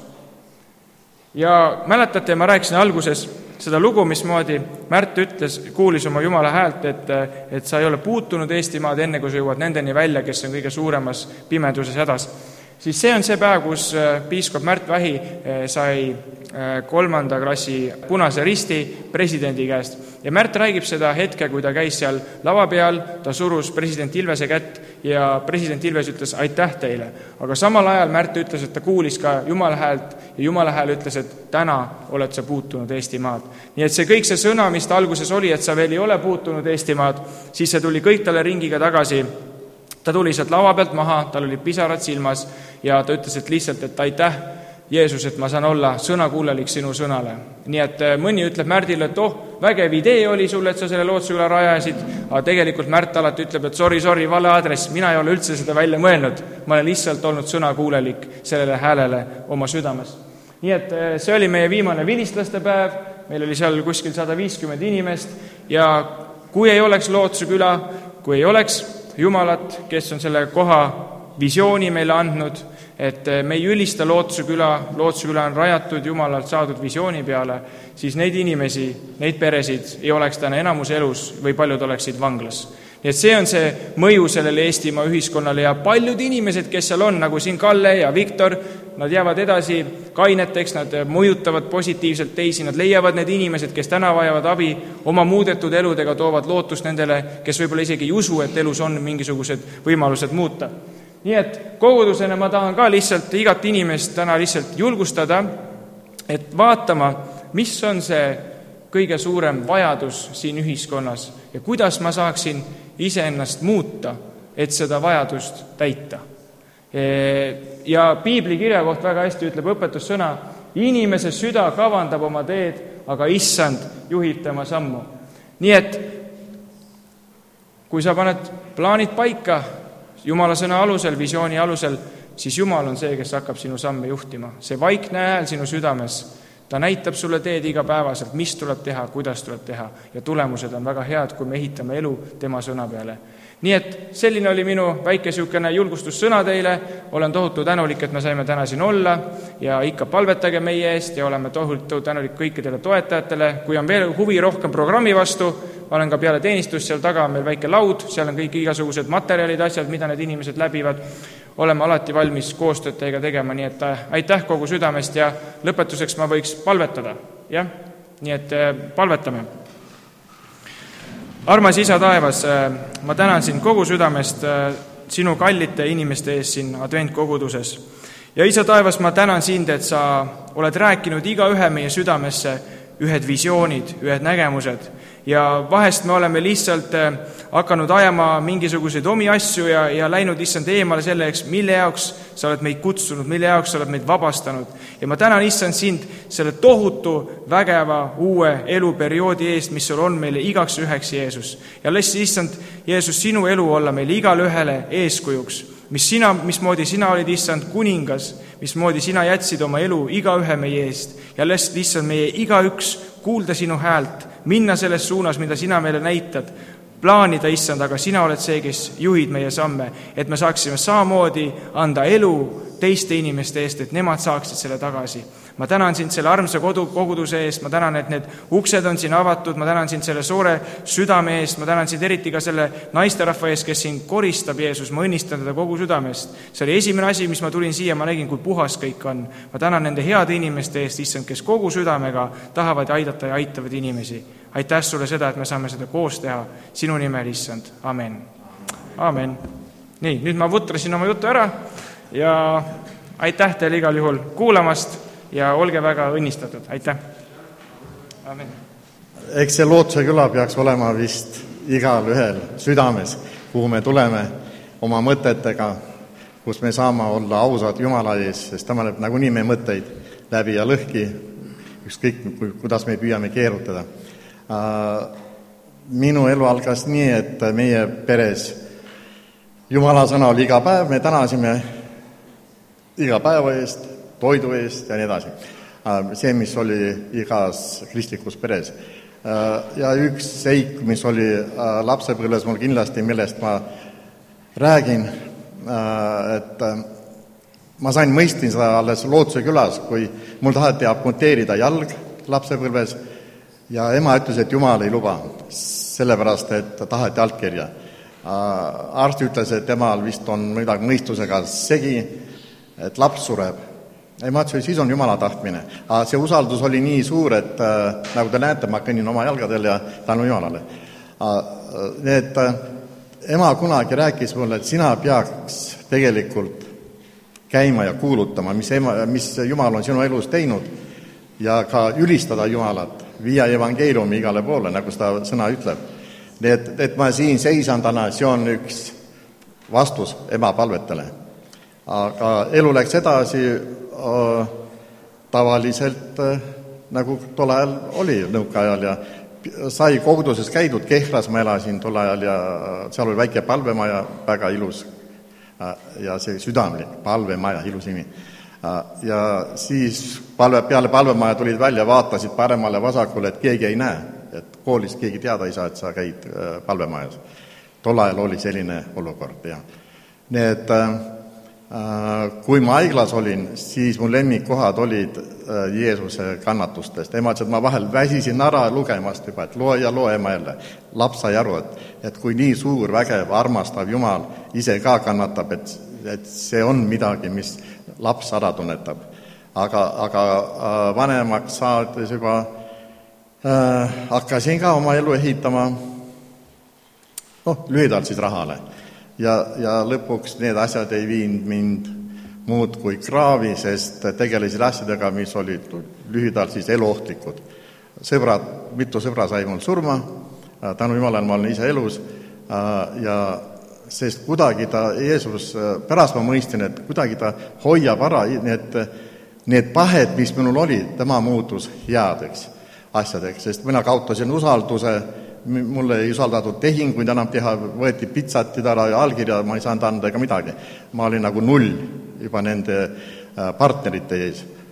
Ja mäletate, ma rääkisin alguses seda lugu, mismoodi Märt ütles, kuulis oma Jumala häält, et, et sa ei ole puutunud Eestimaad enne, kui sa jõuad nendeni välja, kes on kõige suuremas pimeduses hädas. Siis see on see päev, kus piiskop Märt Vähi sai kolmanda klassi Punase Risti presidendi käest. Ja Märt räägib seda hetke, kui ta käis seal lava peal, ta surus president Ilvese kätt ja president Ilves ütles aitäh teile. Aga samal ajal Märt ütles, et ta kuulis ka Jumala häält ja Jumala hääl ütles, et täna oled sa puutunud Eestimaad. Nii et see kõik see sõna, mis ta alguses oli, et sa veel ei ole puutunud Eestimaad, siis see tuli kõik talle ringiga tagasi. Ta tuli sealt lava pealt maha, tal oli pisarad silmas ja ta ütles, et lihtsalt, et aitäh, Jeesus, et ma saan olla sõnakuulelik sinu sõnale. Nii et mõni ütleb Märdile, et oh, vägev idee oli sulle, et sa selle Lootsküla rajasid, aga tegelikult Märt alati ütleb, et sorry, sorry, vale adress, mina ei ole üldse seda välja mõelnud, ma olen lihtsalt olnud sõnakuulelik sellele häälele oma südames. Nii et see oli meie viimane vilistlaste päev, meil oli seal kuskil sada viiskümmend inimest ja kui ei oleks Lootuse küla, kui ei oleks Jumalat, kes on selle koha visiooni meile andnud, et me ei ülista Lootuse küla, Lootuse küla on rajatud Jumalalt saadud visiooni peale, siis neid inimesi, neid peresid ei oleks täna enamus elus või paljud oleksid vanglas. Nii et see on see mõju sellele Eestimaa ühiskonnale ja paljud inimesed, kes seal on, nagu siin Kalle ja Viktor, nad jäävad edasi kaineteks, nad mõjutavad positiivselt teisi, nad leiavad need inimesed, kes täna vajavad abi, oma muudetud eludega toovad lootust nendele, kes võib-olla isegi ei usu, et elus on mingisugused võimalused muuta. Nii et kogudusena ma tahan ka lihtsalt igat inimest täna lihtsalt julgustada, et vaatama, mis on see kõige suurem vajadus siin ühiskonnas ja kuidas ma saaksin iseennast muuta, et seda vajadust täita. Ja piibli kirja koht väga hästi ütleb õpetussõna, inimese süda kavandab oma teed, aga issand juhib tema sammu. Nii et kui sa paned plaanid paika Jumala sõna alusel, visiooni alusel, siis Jumal on see, kes hakkab sinu samme juhtima. See vaikne hääl sinu südames, Ta näitab sulle teed igapäevaselt, mis tuleb teha, kuidas tuleb teha ja tulemused on väga head, kui me ehitame elu tema sõna peale. Nii et selline oli minu väike siukene julgustussõna teile, olen tohutu tänulik, et me saime täna siin olla ja ikka palvetage meie eest ja oleme tohutu tänulik kõikidele toetajatele. Kui on veel huvi rohkem programmi vastu, olen ka peale teenistust, seal taga on meil väike laud, seal on kõik igasugused materjalid, asjad, mida need inimesed läbivad. Oleme alati valmis koostööd teiega tegema, nii et aitäh kogu südamest ja lõpetuseks ma võiks palvetada. Ja? Nii et palvetame. Armas Isa taevas, ma tänan sind kogu südamest sinu kallite inimeste ees siin adventkoguduses. Ja Isa taevas, ma tänan sind, et sa oled rääkinud iga ühe meie südamesse ühed visioonid, ühed nägemused. Ja vahest me oleme lihtsalt hakanud ajama mingisuguseid omi asju ja, ja läinud issand eemale selleks, mille jaoks sa oled meid kutsunud, mille jaoks sa oled meid vabastanud. Ja ma tänan issand sind selle tohutu vägeva uue eluperioodi eest, mis sul on meile igaks üheks Jeesus. Ja läsi issand Jeesus sinu elu olla meile igale ühele eeskujuks, mis sina, mismoodi sina olid issand kuningas, mismoodi sina jätsid oma elu iga ühe meie eest ja läsi issand meie igaüks kuulda sinu häält, minna selles suunas, mida sina meile näitad, plaanida issand, aga sina oled see, kes juhid meie samme, et me saaksime samamoodi anda elu teiste inimeste eest, et nemad saaksid selle tagasi. Ma tänan sind selle armsa kodu, koguduse eest, ma tänan, et need uksed on siin avatud, ma tänan sind selle suure südame eest, ma tänan sind eriti ka selle naisterahva eest, kes siin koristab Jeesus, ma õnnistan teda kogu südamest. See oli esimene asi, mis ma tulin siia, ma nägin, kui puhas kõik on. Ma tänan nende heade inimeste eest, issand, kes kogu südamega tahavad aidata ja aitavad inimesi. Aitäh sulle seda, et me saame seda koos teha. Sinu nimel, issand. Amen. Amen. Nii, nüüd ma vutrasin oma jutu ära ja aitäh teile igal juhul kuulamast ja olge väga õnnistatud. Aitäh. Amen. Eks see Lootuse küla peaks olema vist igal ühel südames, kuhu me tuleme oma mõtetega, kus me saame olla ausad Jumala ees, sest ta mõneb nagunii me mõtteid läbi ja lõhki, ükskõik, kuidas me püüame keerutada. Minu elu algas nii, et meie peres Jumala sõna oli iga päev, me tänasime iga päeva eest, toidu eest ja nii edasi. See, mis oli igas kristlikus peres. Ja üks seik, mis oli lapsepõlves mul kindlasti, millest ma räägin, et ma sain mõistin seda alles Lootuse külas, kui mul taheti amputeerida jalg lapsepõlves ja ema ütles, et Jumal ei luba, sellepärast, et taheti altkirja. Arst ütles, et temal vist on midagi mõistusega segi, et laps sureb. Ei, ma ütlesin, siis on Jumala tahtmine. Aga see usaldus oli nii suur, et äh, nagu te näete, ma kõnnin oma jalgadel ja tänu Jumalale. Nii et äh, ema kunagi rääkis mulle, et sina peaks tegelikult käima ja kuulutama, mis, ema, mis Jumal on sinu elus teinud ja ka ülistada Jumalat, viia evangeeliumi igale poole, nagu seda sõna ütleb. Nii et, et ma siin seisan täna, see on üks vastus ema palvetele. Aga elu läks edasi äh, tavaliselt äh, nagu tol ajal oli nõukaajal ja sai koguduses käidud, Kehras ma elasin tol ajal ja seal oli väike palvemaja, väga ilus äh, ja see südamlik palvemaja, ilus imi. Äh, ja siis palve, peale palvemaja tulid välja, vaatasid paremale vasakule, et keegi ei näe, et koolis keegi teada ei saa, et sa käid äh, palvemajas. Tol ajal oli selline olukord ja nii et äh, kui ma haiglas olin, siis mu lemmikkohad olid Jeesuse kannatustest. Ema ütles, et ma vahel väsisin ära lugemast juba, et loe ja loe ema jälle. Laps sai aru, et, et kui nii suur, vägev, armastav Jumal ise ka kannatab, et, et see on midagi, mis laps ära tunnetab. Aga, aga vanemaks saades juba äh, hakkasin ka oma elu ehitama, noh, lühidalt siis rahale. Ja, ja lõpuks need asjad ei viinud mind muud kui kraavi, sest tegelesid asjadega, mis olid lühidalt siis eluohtlikud. Sõbrad, mitu sõbra sai mul surma, tänu Jumalale ma olen ise elus, ja sest kuidagi ta, Jeesus, pärast ma mõistin, et kuidagi ta hoiab ära need, need pahed, mis minul oli, tema muutus headeks asjadeks, sest mina kaotasin usalduse, mulle ei usaldatud tehinguid enam teha, võeti pitsatid ära ja allkirja, ma ei saanud anda ega midagi. Ma olin nagu null juba nende partnerite ees.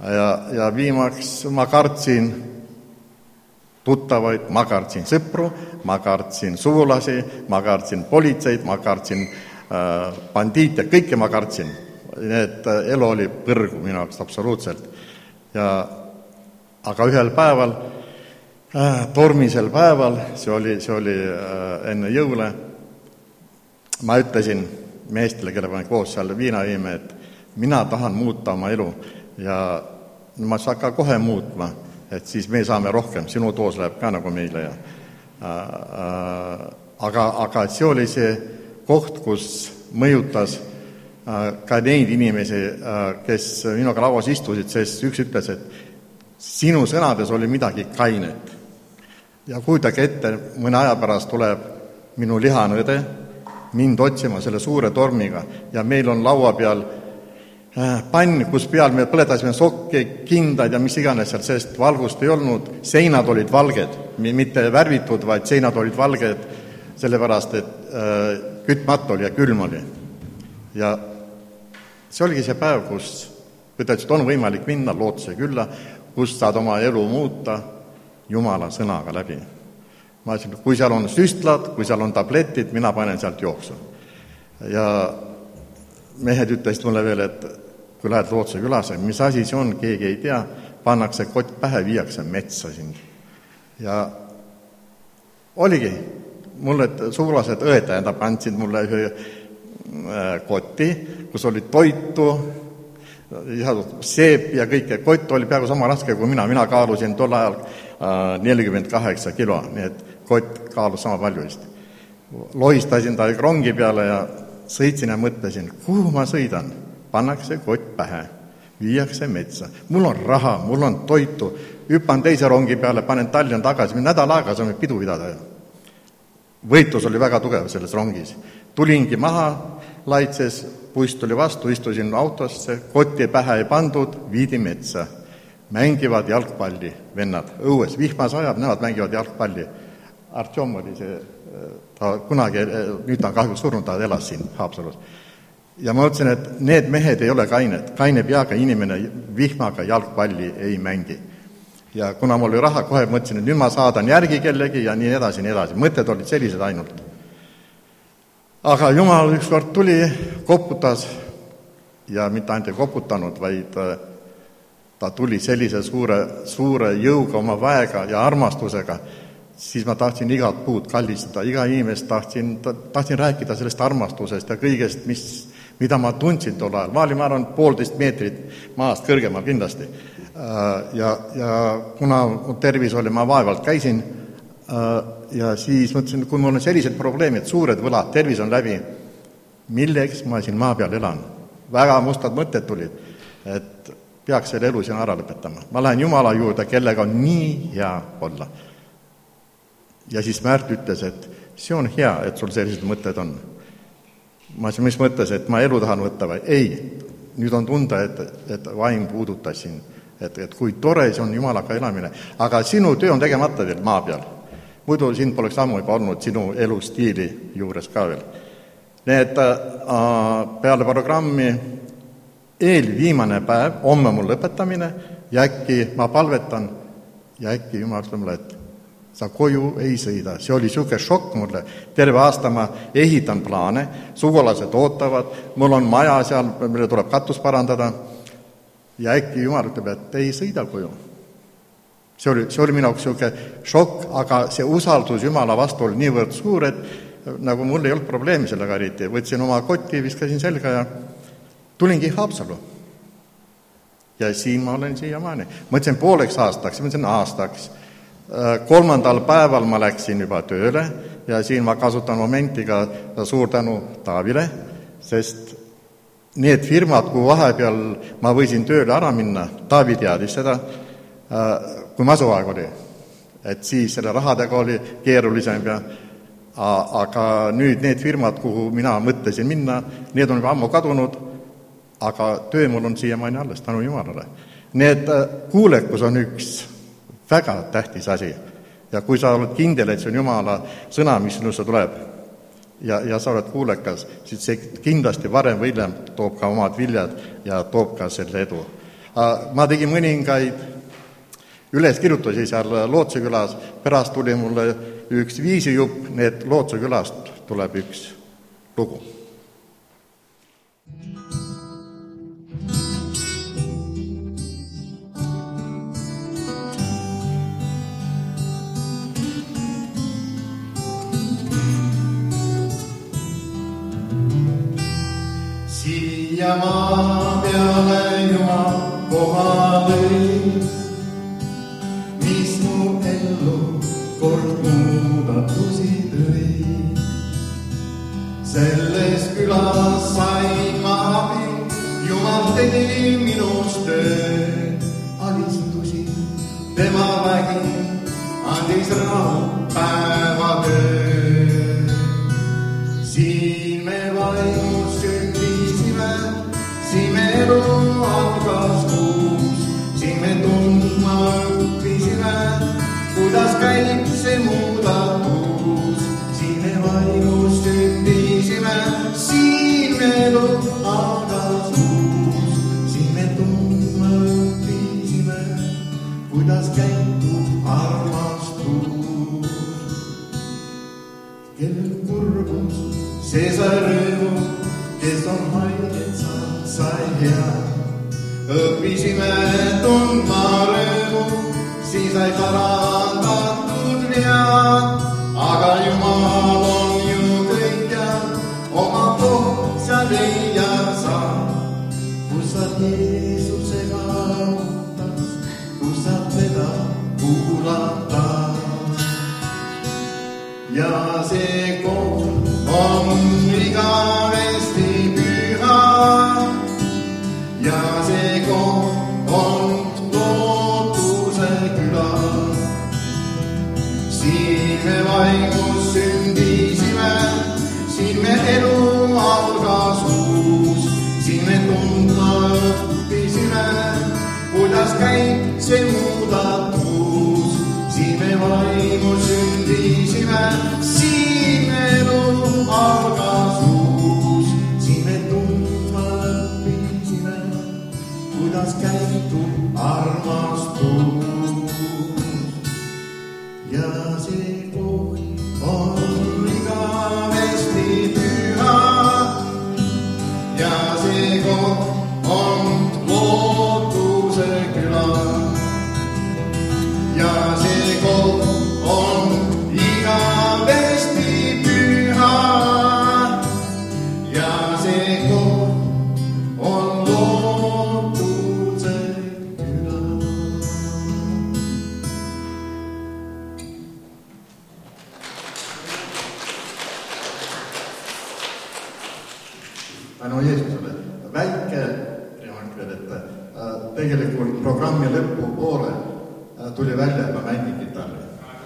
ja, ja viimaks ma kartsin tuttavaid, ma kartsin sõpru, ma kartsin sugulasi, ma kartsin politseid, ma kartsin äh, bandiite, kõike ma kartsin. Need äh, elu oli põrgu minu jaoks absoluutselt. Ja, aga ühel päeval, äh, tormisel päeval, see oli, see oli äh, enne jõule, ma ütlesin meestele, kelle panen koos seal viina viime, et mina tahan muuta oma elu ja ma saan ka kohe muutma, et siis me saame rohkem, sinu doos läheb ka nagu meile. Ja, äh, äh, aga, aga see oli see koht, kus mõjutas äh, ka neid inimesi, äh, kes minuga lauas istusid, sest üks ütles, et sinu sõnades oli midagi kainet. Ja kujutage ette, mõne aja pärast tuleb minu lihane õde mind otsima selle suure tormiga ja meil on laua peal pann, kus peal me põletasime sokke, kindad ja mis iganes seal, sest valgust ei olnud, seinad olid valged, mitte värvitud, vaid seinad olid valged, sellepärast, et äh, kütmatu oli ja külm oli. Ja see oligi see päev, kus ütlesid, et on võimalik minna lootuse külla, kus saad oma elu muuta Jumala sõnaga läbi. Ma ütlesin, kui seal on süstlad, kui seal on tabletid, mina panen sealt jooksu. Ja mehed ütlesid mulle veel, et kui lähed Lootse külasse, mis asi see on, keegi ei tea, pannakse kott pähe, viiakse metsa sind. Ja oligi, mulle sugulased õetajad andsid mulle ühe kotti, kus oli toitu, seep ja kõike. Kott oli peaaegu sama raske kui mina, mina kaalusin tol ajal nelikümmend kaheksa kilo, nii et kott kaalus sama palju vist. Lohistasin ta rongi peale ja sõitsin ja mõtlesin, kuhu ma sõidan? Pannakse kott pähe, viiakse metsa. Mul on raha, mul on toitu, hüppan teise rongi peale, panen Tallinna tagasi, nädal aega saame pidu pidada. Võitlus oli väga tugev selles rongis. Tulingi maha, laitses, buss tuli vastu, istusin autosse, kotti pähe ei pandud, viidi metsa. Mängivad jalgpalli vennad õues, vihmas ajab, nemad mängivad jalgpalli. Artjom oli see, ta kunagi, nüüd ta on kahjuks surnud, ta elas siin Haapsalus. Ja ma mõtlesin, et need mehed ei ole kained, kaine peaga inimene vihmaga jalgpalli ei mängi. Ja kuna mul oli raha, kohe mõtlesin, et nüüd ma saadan järgi kellegi ja nii edasi, nii edasi. Mõtted olid sellised ainult. Aga Jumal ükskord tuli, koputas ja mitte ainult ei koputanud, vaid ta tuli sellise suure, suure jõuga oma väega ja armastusega, siis ma tahtsin igat puud kallistada, iga inimest tahtsin, tahtsin rääkida sellest armastusest ja kõigest, mis, mida ma tundsin tol ajal. Ma olin, ma arvan, poolteist meetrit maast kõrgemal kindlasti. Ja, ja kuna tervis oli, ma vaevalt käisin ja siis mõtlesin, kui mul on sellised probleemid, suured võlad, tervis on läbi, milleks ma siin maa peal elan? Väga mustad mõtted tulid, et peaks selle elu siin ära lõpetama. Ma lähen Jumala juurde, kellega on nii hea olla. Ja siis Märt ütles, et see on hea, et sul sellised mõtted on. Ma ütlesin, mis mõttes, et ma elu tahan võtta või? Ei, nüüd on tunda, et, et vaim puudutas siin, et, et kui tore see on Jumalaga elamine. Aga sinu töö on tegemata veel maa peal. Muidu siin poleks ammu juba olnud sinu elustiili juures ka veel. Nii et äh, peale programmi eelviimane päev, homme mul lõpetamine ja äkki ma palvetan ja äkki Jumal ütleb mulle, et sa koju ei sõida. See oli siuke šokk mulle. Terve aasta ma ehitan plaane, sugulased ootavad, mul on maja seal, mille tuleb katus parandada ja äkki Jumal ütleb, et ei sõida koju. See oli, see oli minu siuke šokk, aga see usaldus Jumala vastu oli niivõrd suur, et nagu mul ei olnud probleemi sellega eriti. Võtsin oma kotti, viskasin selga ja tulingi Haapsalu. Ja siin ma olen siiamaani. Mõtlesin pooleks aastaks, mõtlesin aastaks. Kolmandal päeval ma läksin juba tööle ja siin ma kasutan momentiga suur tänu Taavile, sest need firmad, kui vahepeal ma võisin tööle ära minna, Taavi teadis seda, kui masuaeg oli, et siis selle rahadega oli keerulisem ja aga nüüd need firmad, kuhu mina mõtlesin minna, need on juba ammu kadunud, aga töö mul on siiamaani alles, tänu Jumalale. Need kuulekus on üks väga tähtis asi. Ja kui sa oled kindel, et see on Jumala sõna, mis sinusse tuleb, ja, ja sa oled kuulekas, siis see kindlasti varem või hiljem toob ka omad viljad ja toob ka selle edu. ma tegin mõningaid üleskirjutusi seal Lootse külas, pärast tuli mulle üks viisijupp, need Lootse külast tuleb üks lugu. Siia maa peale Jumal koha lõi, mis mu ellu kord muudatusi tõi. Selles külas sain ma abi, Jumal tegi minust töö. Alistusi tema vägi, andis rahu päeva töö. Siin me vaimus sündisime, siin me elu algas uus, siin me tundma õppisime, kuidas käib see muudatus. Siin me vaimus sündisime, siin me elu algas uus, siin me tundma õppisime, kuidas käib armastus. Kellel kurbus, see sai rõõmu, kes on haiget saanud, sai hea. Õppisime tundma rõõmu, siis sai parandatud vead. Aga Jumal on ju kõikjal, oma koht sa leia saad. Kus sa Jeesusega autas, kus sa teda kuulata. Ja see koht on igavesti püha, ja see koht on lootuse küla. Siin me vaimus sündisime, siin me elu algas uus, siin me tundma õppisime, kuidas käib see muudatus. Siin me vaimus sündisime, siin me elu algas uus, siin me tundma õppisime, kuidas käitub armastus. Ja see koht on igavesti püha, ja see koht on lootuse küla. Ja see koht on igavesti püha, ja see koht on lootuse küla. Tänu Jeesusele. Väike remark veel, et tegelikult programmi lõpu poole tuli välja, et ma mängin kitarri.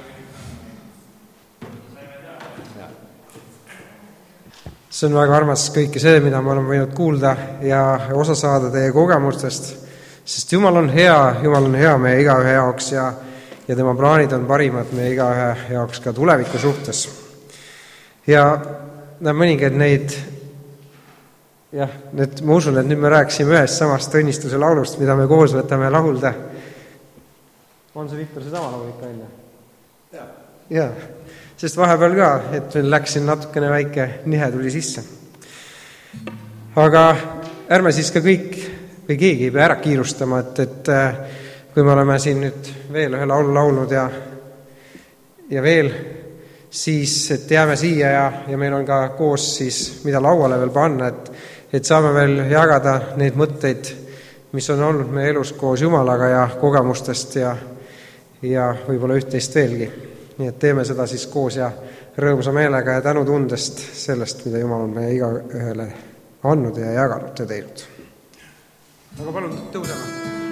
See on väga armas kõike see, mida ma olen võinud kuulda ja osa saada teie kogemustest, sest Jumal on hea, Jumal on hea meie igaühe jaoks ja, ja tema plaanid on parimad meie igaühe jaoks ka tuleviku suhtes. Ja näeb mõningaid neid, jah, nüüd ma usun, et nüüd me rääkisime ühest samast õnnistuse laulust, mida me koos võtame lahulda. On see Viktor see sama laul ikka enne? Jaa. Jaa, sest vahepeal ka, et meil läks siin natukene väike nihe tuli sisse. Aga ärme siis ka kõik või keegi ei pea ära kiirustama, et, et kui me oleme siin nüüd veel ühe laulu laulnud ja, ja veel, siis et jääme siia ja, ja meil on ka koos siis, mida lauale veel panna, et, et saame veel jagada neid mõtteid, mis on olnud meie elus koos Jumalaga ja kogemustest ja ja võib-olla üht-teist veelgi. Nii et teeme seda siis koos ja rõõmusa meelega ja tänu tundest sellest, mida Jumal on meie igaühele andnud ja jaganud ja teinud. Aga palun tõuseme.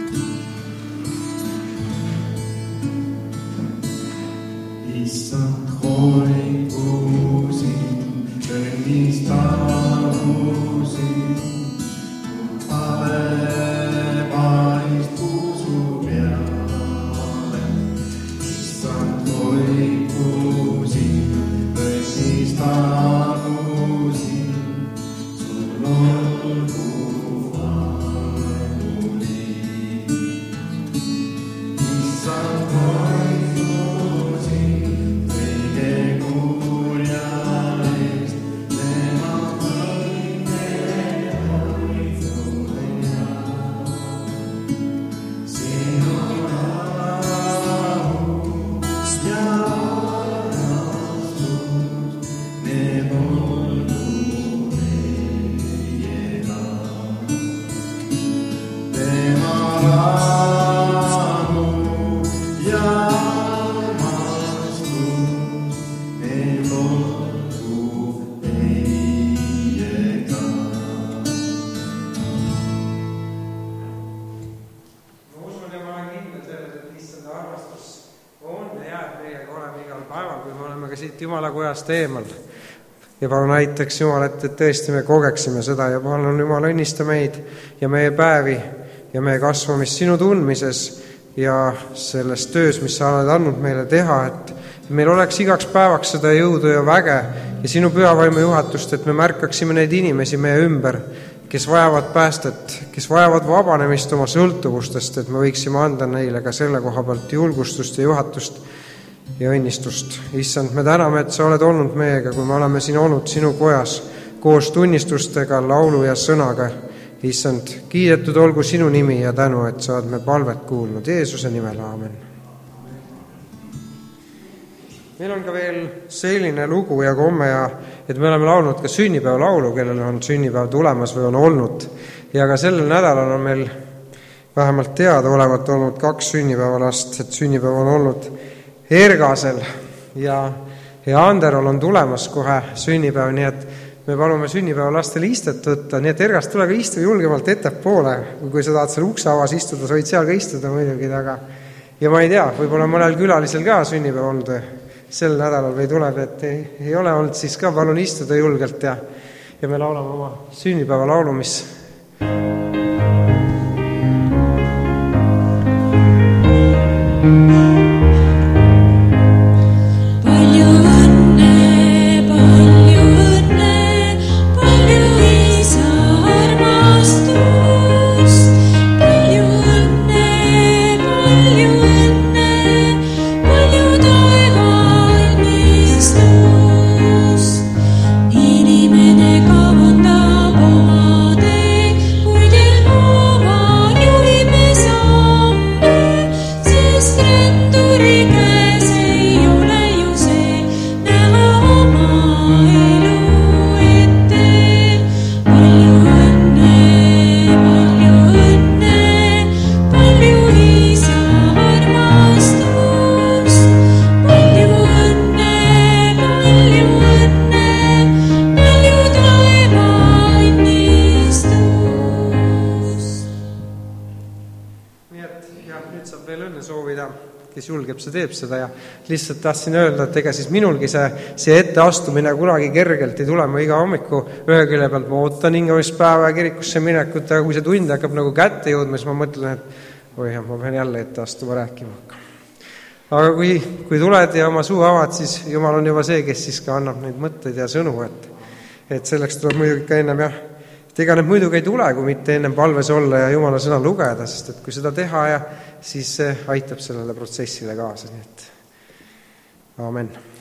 Issand hoikusin, õnnistavusin, palemast usu peale. Issand hoikusin, õnnistavusin, sul olgu armuliin. Jumala kojast eemal. Ja palun aitaks Jumal, et, et tõesti me kogeksime seda ja palun Jumal õnnista meid ja meie päevi ja meie kasvamist sinu tundmises ja selles töös, mis sa oled andnud meile teha, et meil oleks igaks päevaks seda jõudu ja väge ja sinu pühavaimu juhatust, et me märkaksime neid inimesi meie ümber, kes vajavad päästet, kes vajavad vabanemist oma sõltuvustest, et me võiksime anda neile ka selle koha pealt julgustust ja juhatust ja õnnistust. Issand, me täname, et sa oled olnud meiega, kui me oleme siin olnud sinu kojas koos tunnistustega, laulu ja sõnaga. Issand, kiidetud olgu sinu nimi ja tänu, et sa oled me palvet kuulnud. Jeesuse nimel, aamen. Meil on ka veel selline lugu ja komme, ja, et me oleme laulnud ka sünnipäeva laulu, kellel on sünnipäev tulemas või on olnud. Ja ka sellel nädalal on meil vähemalt teada olevat olnud kaks sünnipäevalast, et sünnipäev on olnud Ergasel ja, ja Anderol on tulemas kohe sünnipäev, nii et me palume sünnipäevalastele istet võtta, nii et Ergas, tule ka istu julgemalt ettepoole, kui sa tahad seal ukse avas istuda, sa võid seal ka istuda muidugi taga. Ja ma ei tea, võib-olla mõnel külalisel ka sünnipäev olnud sel nädalal või tuleb, et ei, ei ole olnud, siis ka palun istuda julgelt ja, ja me laulame oma sünnipäeva laulu, mis see teeb seda ja lihtsalt tahtsin öelda, et ega siis minulgi see, see etteastumine kunagi kergelt ei tule, ma iga hommiku ühe külje pealt ma ootan hingamispäeva ja kirikusse minekut, aga kui see tund hakkab nagu kätte jõudma, siis ma mõtlen, et oi jah, ma pean jälle ette astuma rääkima hakkama. Aga kui, kui tuled ja oma suu avad, siis Jumal on juba see, kes siis ka annab neid mõtteid ja sõnu, et, et selleks tuleb muidugi ka ennem jah, et ega need muidugi ei tule, kui mitte ennem palves olla ja Jumala sõna lugeda, sest et kui seda teha ja siis see aitab sellele protsessile kaasa, nii et aamen.